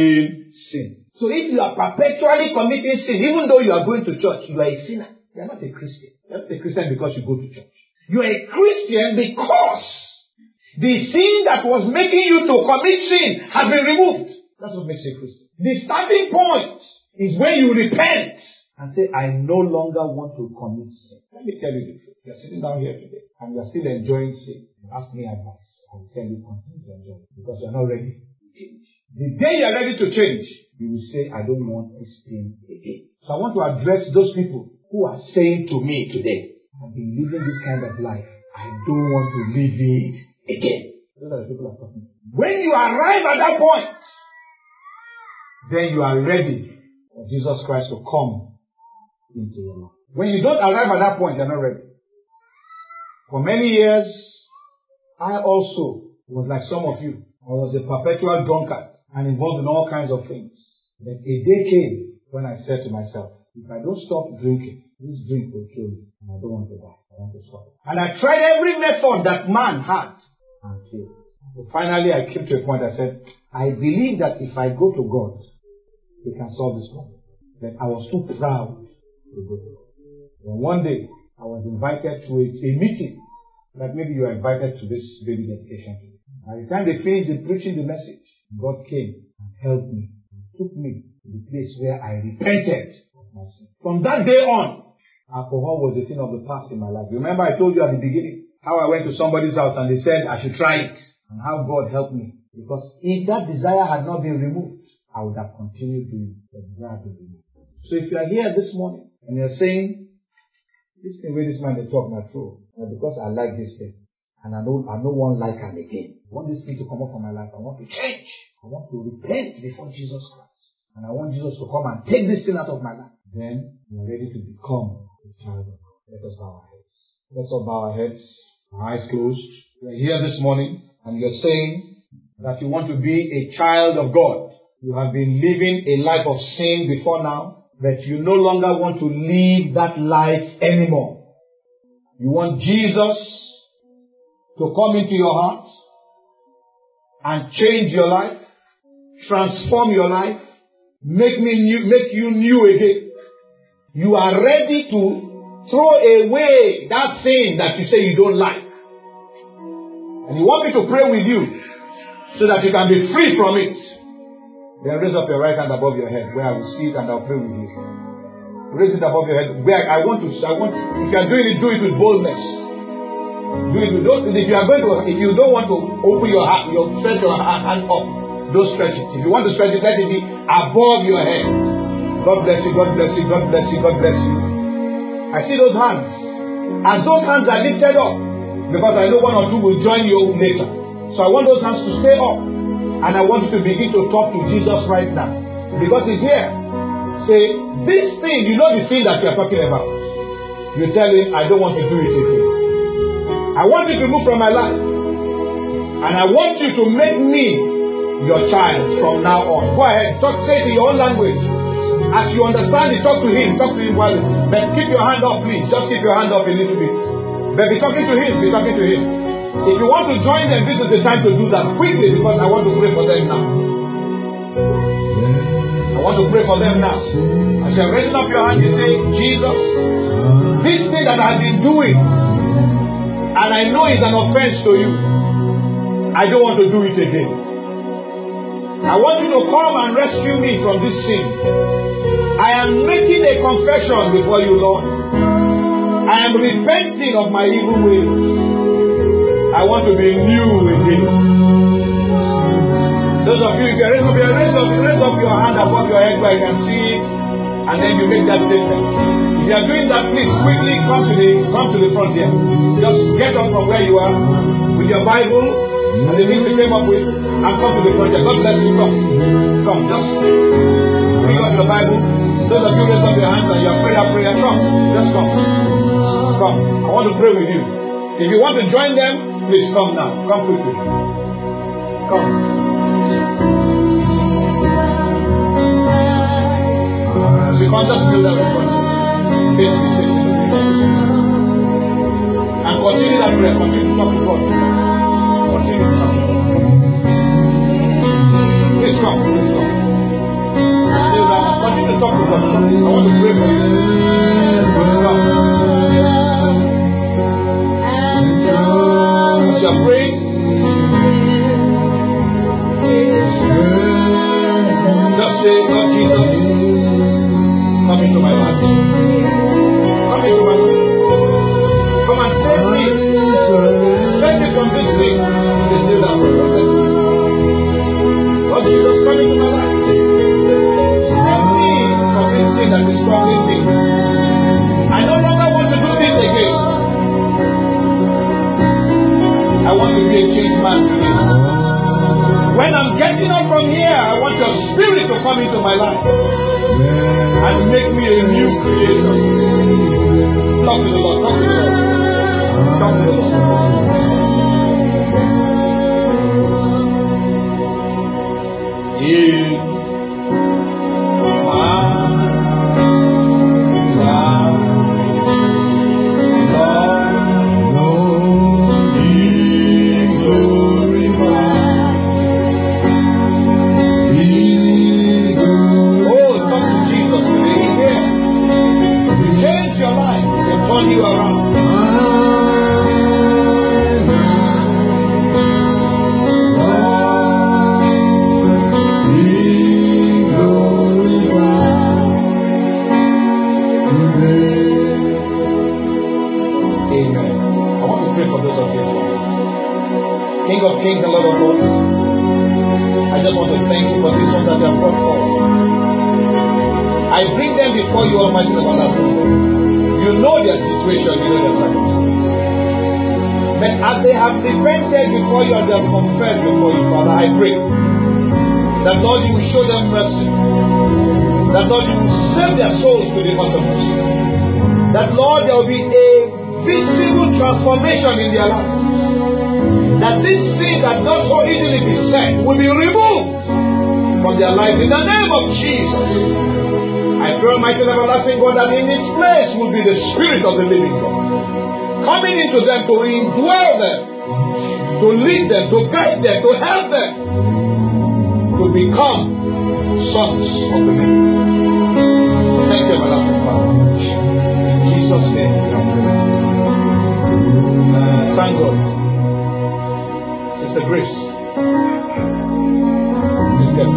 in sin. So if you are perpetually committing sin, even though you are going to church, you are a sinner. You are not a Christian. You are not a Christian because you go to church. You are a Christian because the sin that was making you to commit sin has been removed. That's what makes you a Christian. The starting point is when you repent and say, I no longer want to commit sin. Let me tell you the truth. You are sitting down here today and you are still enjoying sin. You ask me advice. I will tell you continue to enjoy it because you are not ready to change. The day you are ready to change, you will say, I don't want this thing again. So I want to address those people who are saying to me today, I've been living this kind of life. I don't want to live it again. Those are the people I'm talking about. When you arrive at that point, then you are ready for Jesus Christ to come into your life. When you don't arrive at that point, you're not ready. For many years, I also was like some of you. I was a perpetual drunkard and involved in all kinds of things. But a day came when I said to myself, if I don't stop drinking, this drink will kill me. And I don't want to die. I want to stop. And I tried every method that man had and failed. So finally I came to a point I said, I believe that if I go to God, He can solve this problem. But I was too proud to go to God. And one day I was invited to a, a meeting. Like maybe you are invited to this baby dedication. By the time they finished the preaching the message, God came and helped me and took me to the place where I repented of my sin. From that day on, alcohol was a thing of the past in my life. Remember I told you at the beginning how I went to somebody's house and they said I should try it and how God helped me. Because if that desire had not been removed, I would have continued doing the desire to be removed. So if you are here this morning and you're saying, this thing where this man is talking are true, because I like this thing and I don't, I don't want like him again. I want this thing to come up from my life. I want to change. I want to repent before Jesus Christ. And I want Jesus to come and take this thing out of my life. Then we are ready to become a child of God. Let us bow our heads. Let's all bow our heads. Our eyes closed. We are here this morning and you're saying that you want to be a child of God. You have been living a life of sin before now, but you no longer want to live that life anymore. You want Jesus to come into your heart and change your life, transform your life, make me new, make you new again. You are ready to throw away that thing that you say you don't like. And you want me to pray with you so that you can be free from it. Then raise up your right hand above your head where I will see it and I'll pray with you. Raise it above your head. Where I want to, I want, if you are doing it, do it with boldness. Do it with, don't, if you are going to, if you don't want to open your heart, your stretch your hand up, don't stretch it. If you want to stretch it, let it be above your head. God bless you, God bless you, God bless you, God bless you. I see those hands. As those hands are lifted up, because I know one or two will join you later. So I want those hands to stay up. And I want you to begin to talk to Jesus right now. Because he's here. Say, this thing, you know the thing that you are talking about. You tell him, I don't want to do it again. I want you to move from my life. And I want you to make me your child from now on. Go ahead, talk, say it in your own language. As you understand it, talk to him. Talk to him while. But keep your hand up, please. Just keep your hand up a little bit. But be talking to him. Be talking to him. If you want to join them, this is the time to do that quickly because I want to pray for them now. I want to pray for them now. As you're raising up your hand, you say, Jesus, this thing that I've been doing, and I know it's an offense to you, I don't want to do it again. I want you to come and rescue me from this sin. I am making a confession before you, Lord. I am repenting of my evil ways. I want to be new again. Those of you, if you raise up, raise up, raise up your hand above your head where you can see it, and then you make that statement. If you are doing that, please quickly come to the come to the front here. Just get up from where you are with your Bible and the things you came up with, and come to the front here. God bless you. Come, come, just pick up your Bible. Those of you raise up your hands and you are praying that prayer. Come, just come, come. I want to pray with you. If you want to join them, please come now. Come quickly. Come. As you come, just feel that response. Face me, face me. And continue that prayer. Continue to talk to God. Continue to talk to God. Please come, please come. Still now. Continue to talk to God. I want to pray for you. Come. As you are praying, just say, Lord Jesus, come into my life. Come into my life. Come and save me. Save me from this sin. This is that sin. Lord Jesus, come into my life. Save me from this sin that is troubling me. I no longer want to do this again. I want to be a changed man today. When I'm getting up from here, I want your spirit to come into my life and make me a new creation. Talk to the Lord. Talk to the Lord. Talk to the Lord. In Kings and Lord of Lords, I just want to thank you for this one that you have brought forward. I bring them before you, Almighty and everlasting God. You know their situation, you know their circumstances. But as they have repented before you and they have confessed before you, Father, I pray that, Lord, you will show them mercy. That, Lord, you will save their souls to the uttermost. That, Lord, there will be a visible transformation in their lives. That this sin that not so easily beset will be removed from their lives in the name of Jesus. I pray, Almighty and everlasting God, that in its place will be the Spirit of the living God, coming into them to indwell them, to lead them, to guide them, to help them to become sons of the living God. Thank you, everlasting Father. In Jesus' name we have prayed. Uh, thank God. Sister Grace. Please get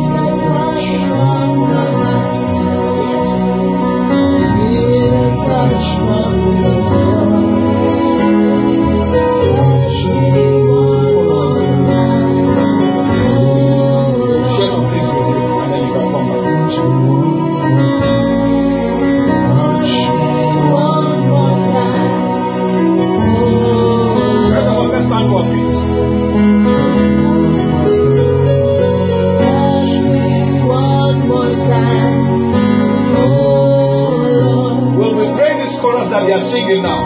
that they are singing now.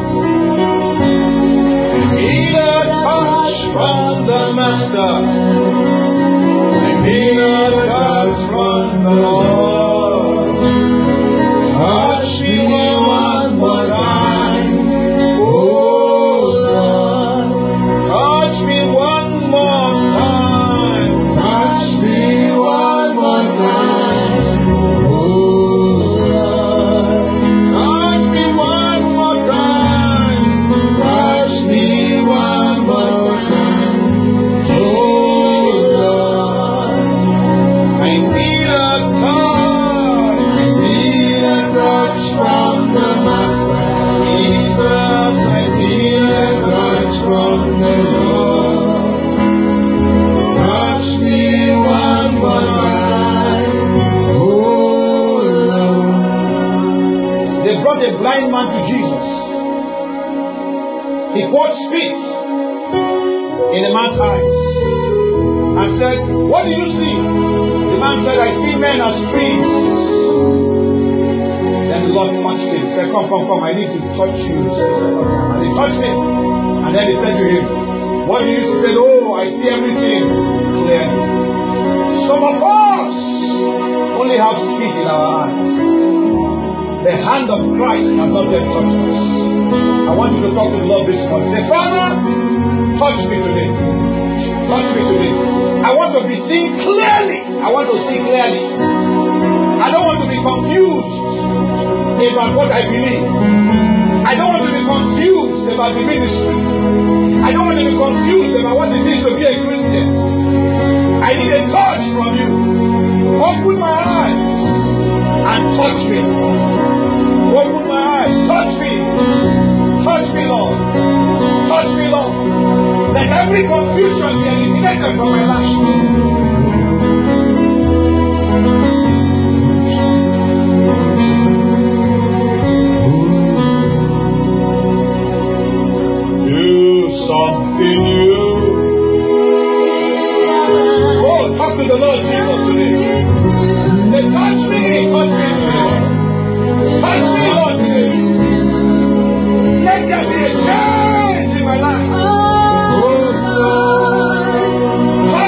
I need a touch from the Master. I need a touch from the Lord. Touch me one more time, oh Lord. Touch me one more time. Touch me one more time, oh Lord. Touch me one more time. Touch me one more time, oh Lord. I need a touch. I need a touch from the Master. Jesus, I need a touch from the Lord. Touch me one more time, oh Lord. They brought a blind man to Jesus. He poured spit in the man's eyes and said, "What do you see?" The man said, "I see men as trees." Then the Lord touched him. He said, "Come, come, come, I need to touch you." And he touched him. And then he said to him, "What do you see?" He said, "Oh, I see everything clearly." Some of us only have spit in our eyes. The hand of Christ has not yet touched us. I want you to talk to the Lord this morning. Say, "Father, touch me today. Touch me today. I want to be seen clearly. I want to see clearly. I don't want to be confused about what I believe. I don't want to be confused about the ministry. I don't want to be confused about what it means to be a Christian. I need a touch from you. Open my eyes and touch me. Open my eyes. Touch me. Touch me, Lord. Touch me, Lord. Let every confusion be eliminated from my life." Something new. Oh, talk to the Lord Jesus today. Say, "Touch me, touch me today. Touch me, Lord, today. Let there be a change in my life. Oh, Lord.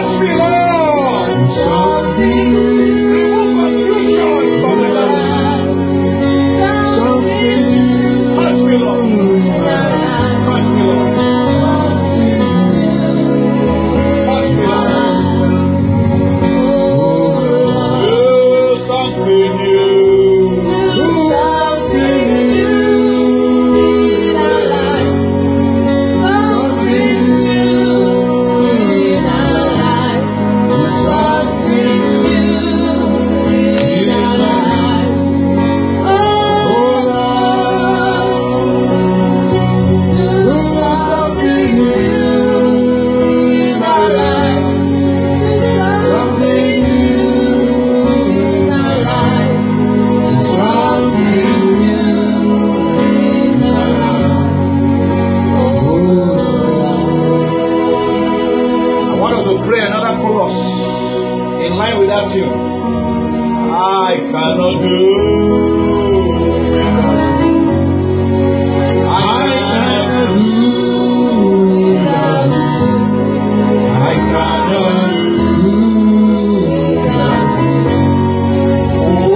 I cannot do without you. I cannot do without you. I cannot do without you. Oh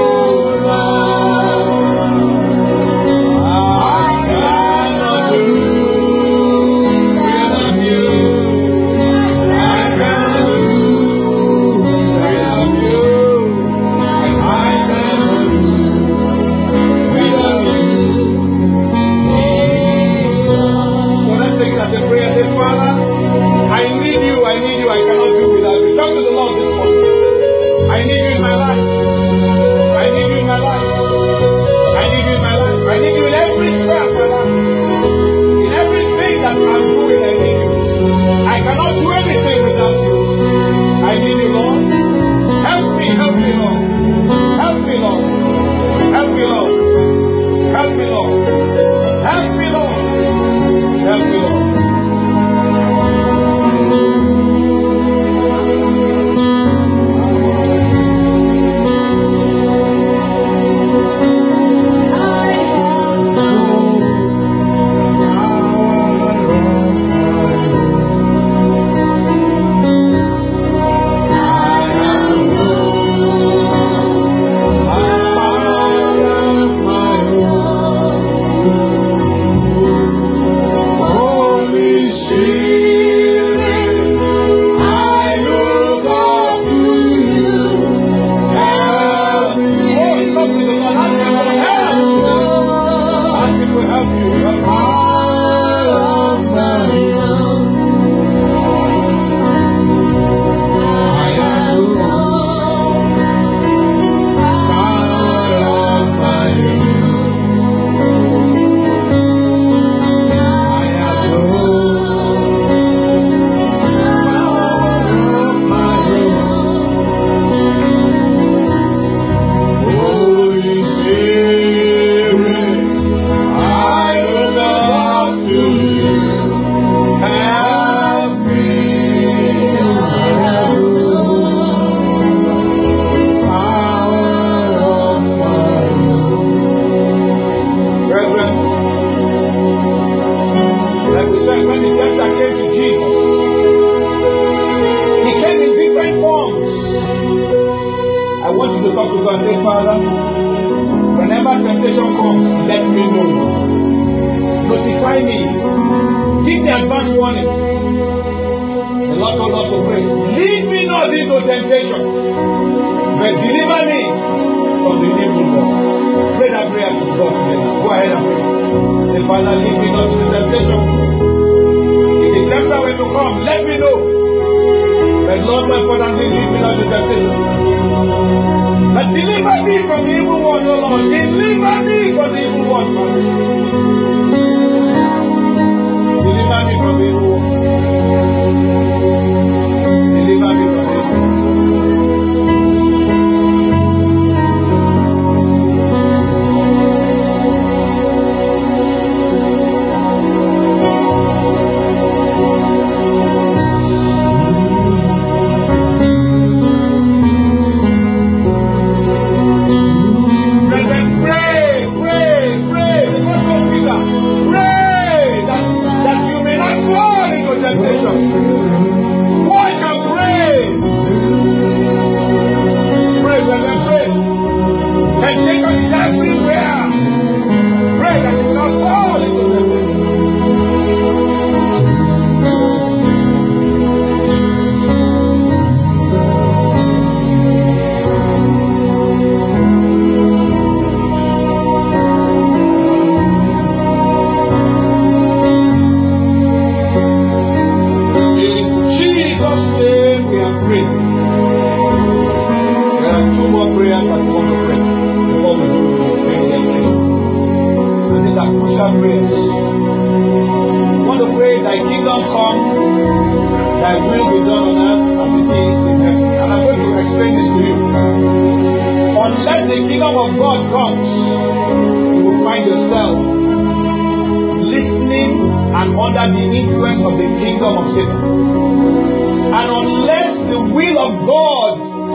Lord, I cannot do without you. I cannot do without you. I cannot do without you. So let's take it as a prayer. Say, Father, I need you, I need you, I cannot do without you. Talk to the Lord this morning. I need you in my life. I need you in my life. I need you in my life. I need you in every sphere of my life. In everything that I'm doing, I need you. I cannot do anything without you. I need you, Lord. Help me, help me, Lord. Help me, Lord. Help me, Lord. Help me, Lord. Help me, Lord. Help me, Lord.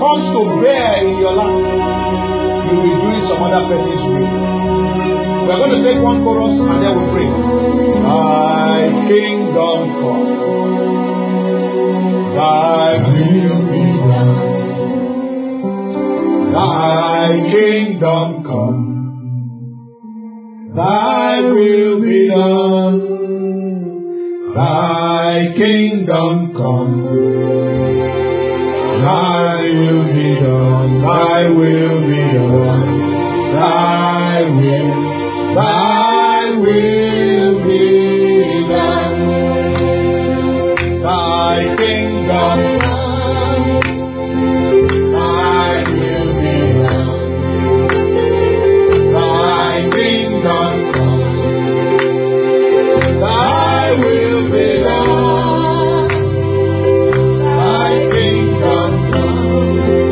comes to bear in your life, you'll be doing some other person's will. We're going to take one chorus and then we pray. Thy kingdom come, thy will be done. Thy kingdom come, thy will be done. Thy kingdom come, thy will be done. Thy will be done. Thy will, thy will be done. Thy kingdom come, thy will be done. Thy kingdom come, thy will be done. Thy kingdom come,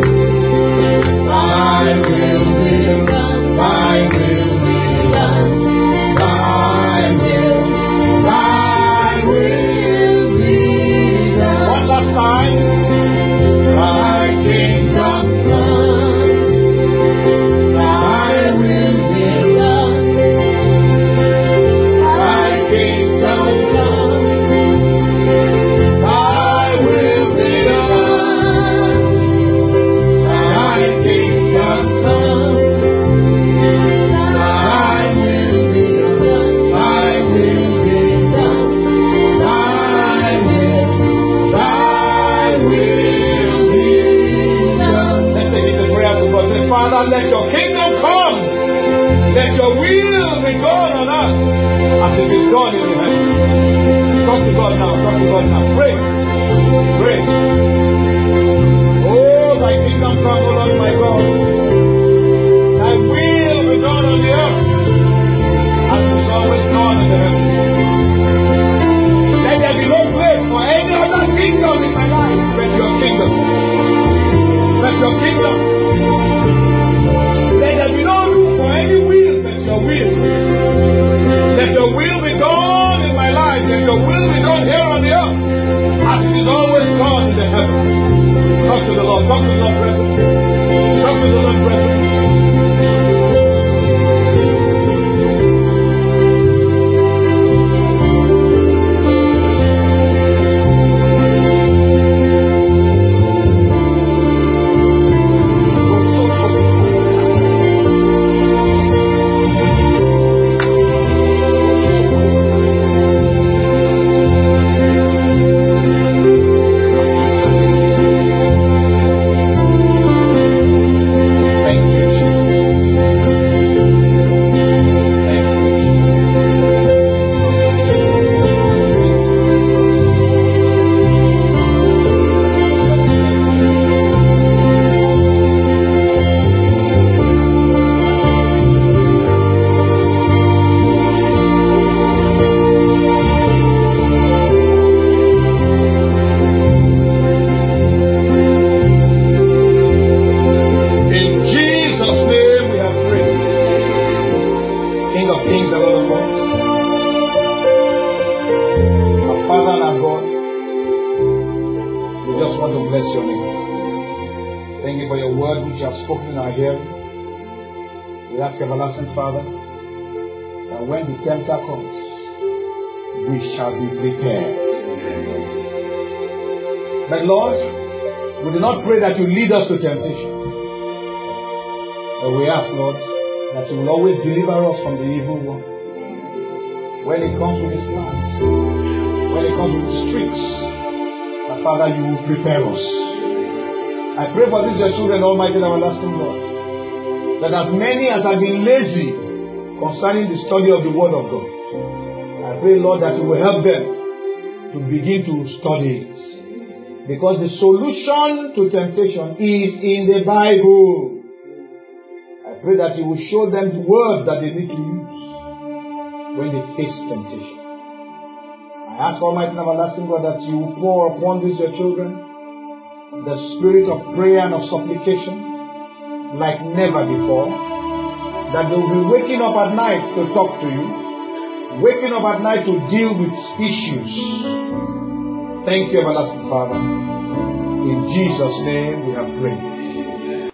thy will be done. Thy will be done. Thy will, thy will be done. One last time. Thy kingdom come, thy will be done. Thy kingdom come, thy will be done. Thy kingdom come, thy will be done. Thy will be done. Thy will, thy will be done. Let's take it to prayer to God. Say, Father, let your kingdom come. Let your will be done on earth as it is done in the heavens. Talk to God now. Talk to God now. Pray. Pray. Oh, thy kingdom come, O Lord my God. Thy will be done on the earth as it is always done in the heavens. Let there be no place for any other kingdom in my life but your kingdom. But your kingdom. Let there be no room for any will but your will. Let your will be done in my life. Let your will be done here on the earth as it is always done in the heavens. Talk to the Lord. Talk to the Lord, brethren. Talk to the Lord, brethren. Thank you, spoken in our hearing. We ask, everlasting Father, that when the tempter comes, we shall be prepared. But Lord, we do not pray that you lead us to temptation. But we ask, Lord, that you will always deliver us from the evil one. When it comes with his plans, when it comes with his tricks, that Father, you will prepare us. I pray for these your children, Almighty and everlasting God, that as many as have been lazy concerning the study of the Word of God, I pray, Lord, that you will help them to begin to study it. Because the solution to temptation is in the Bible. I pray that you will show them the words that they need to use when they face temptation. I ask, Almighty and everlasting God, that you will pour upon these your children the spirit of prayer and of supplication like never before. That they will be waking up at night to talk to you, waking up at night to deal with issues. Thank you, everlasting Father. In Jesus' name we have prayed.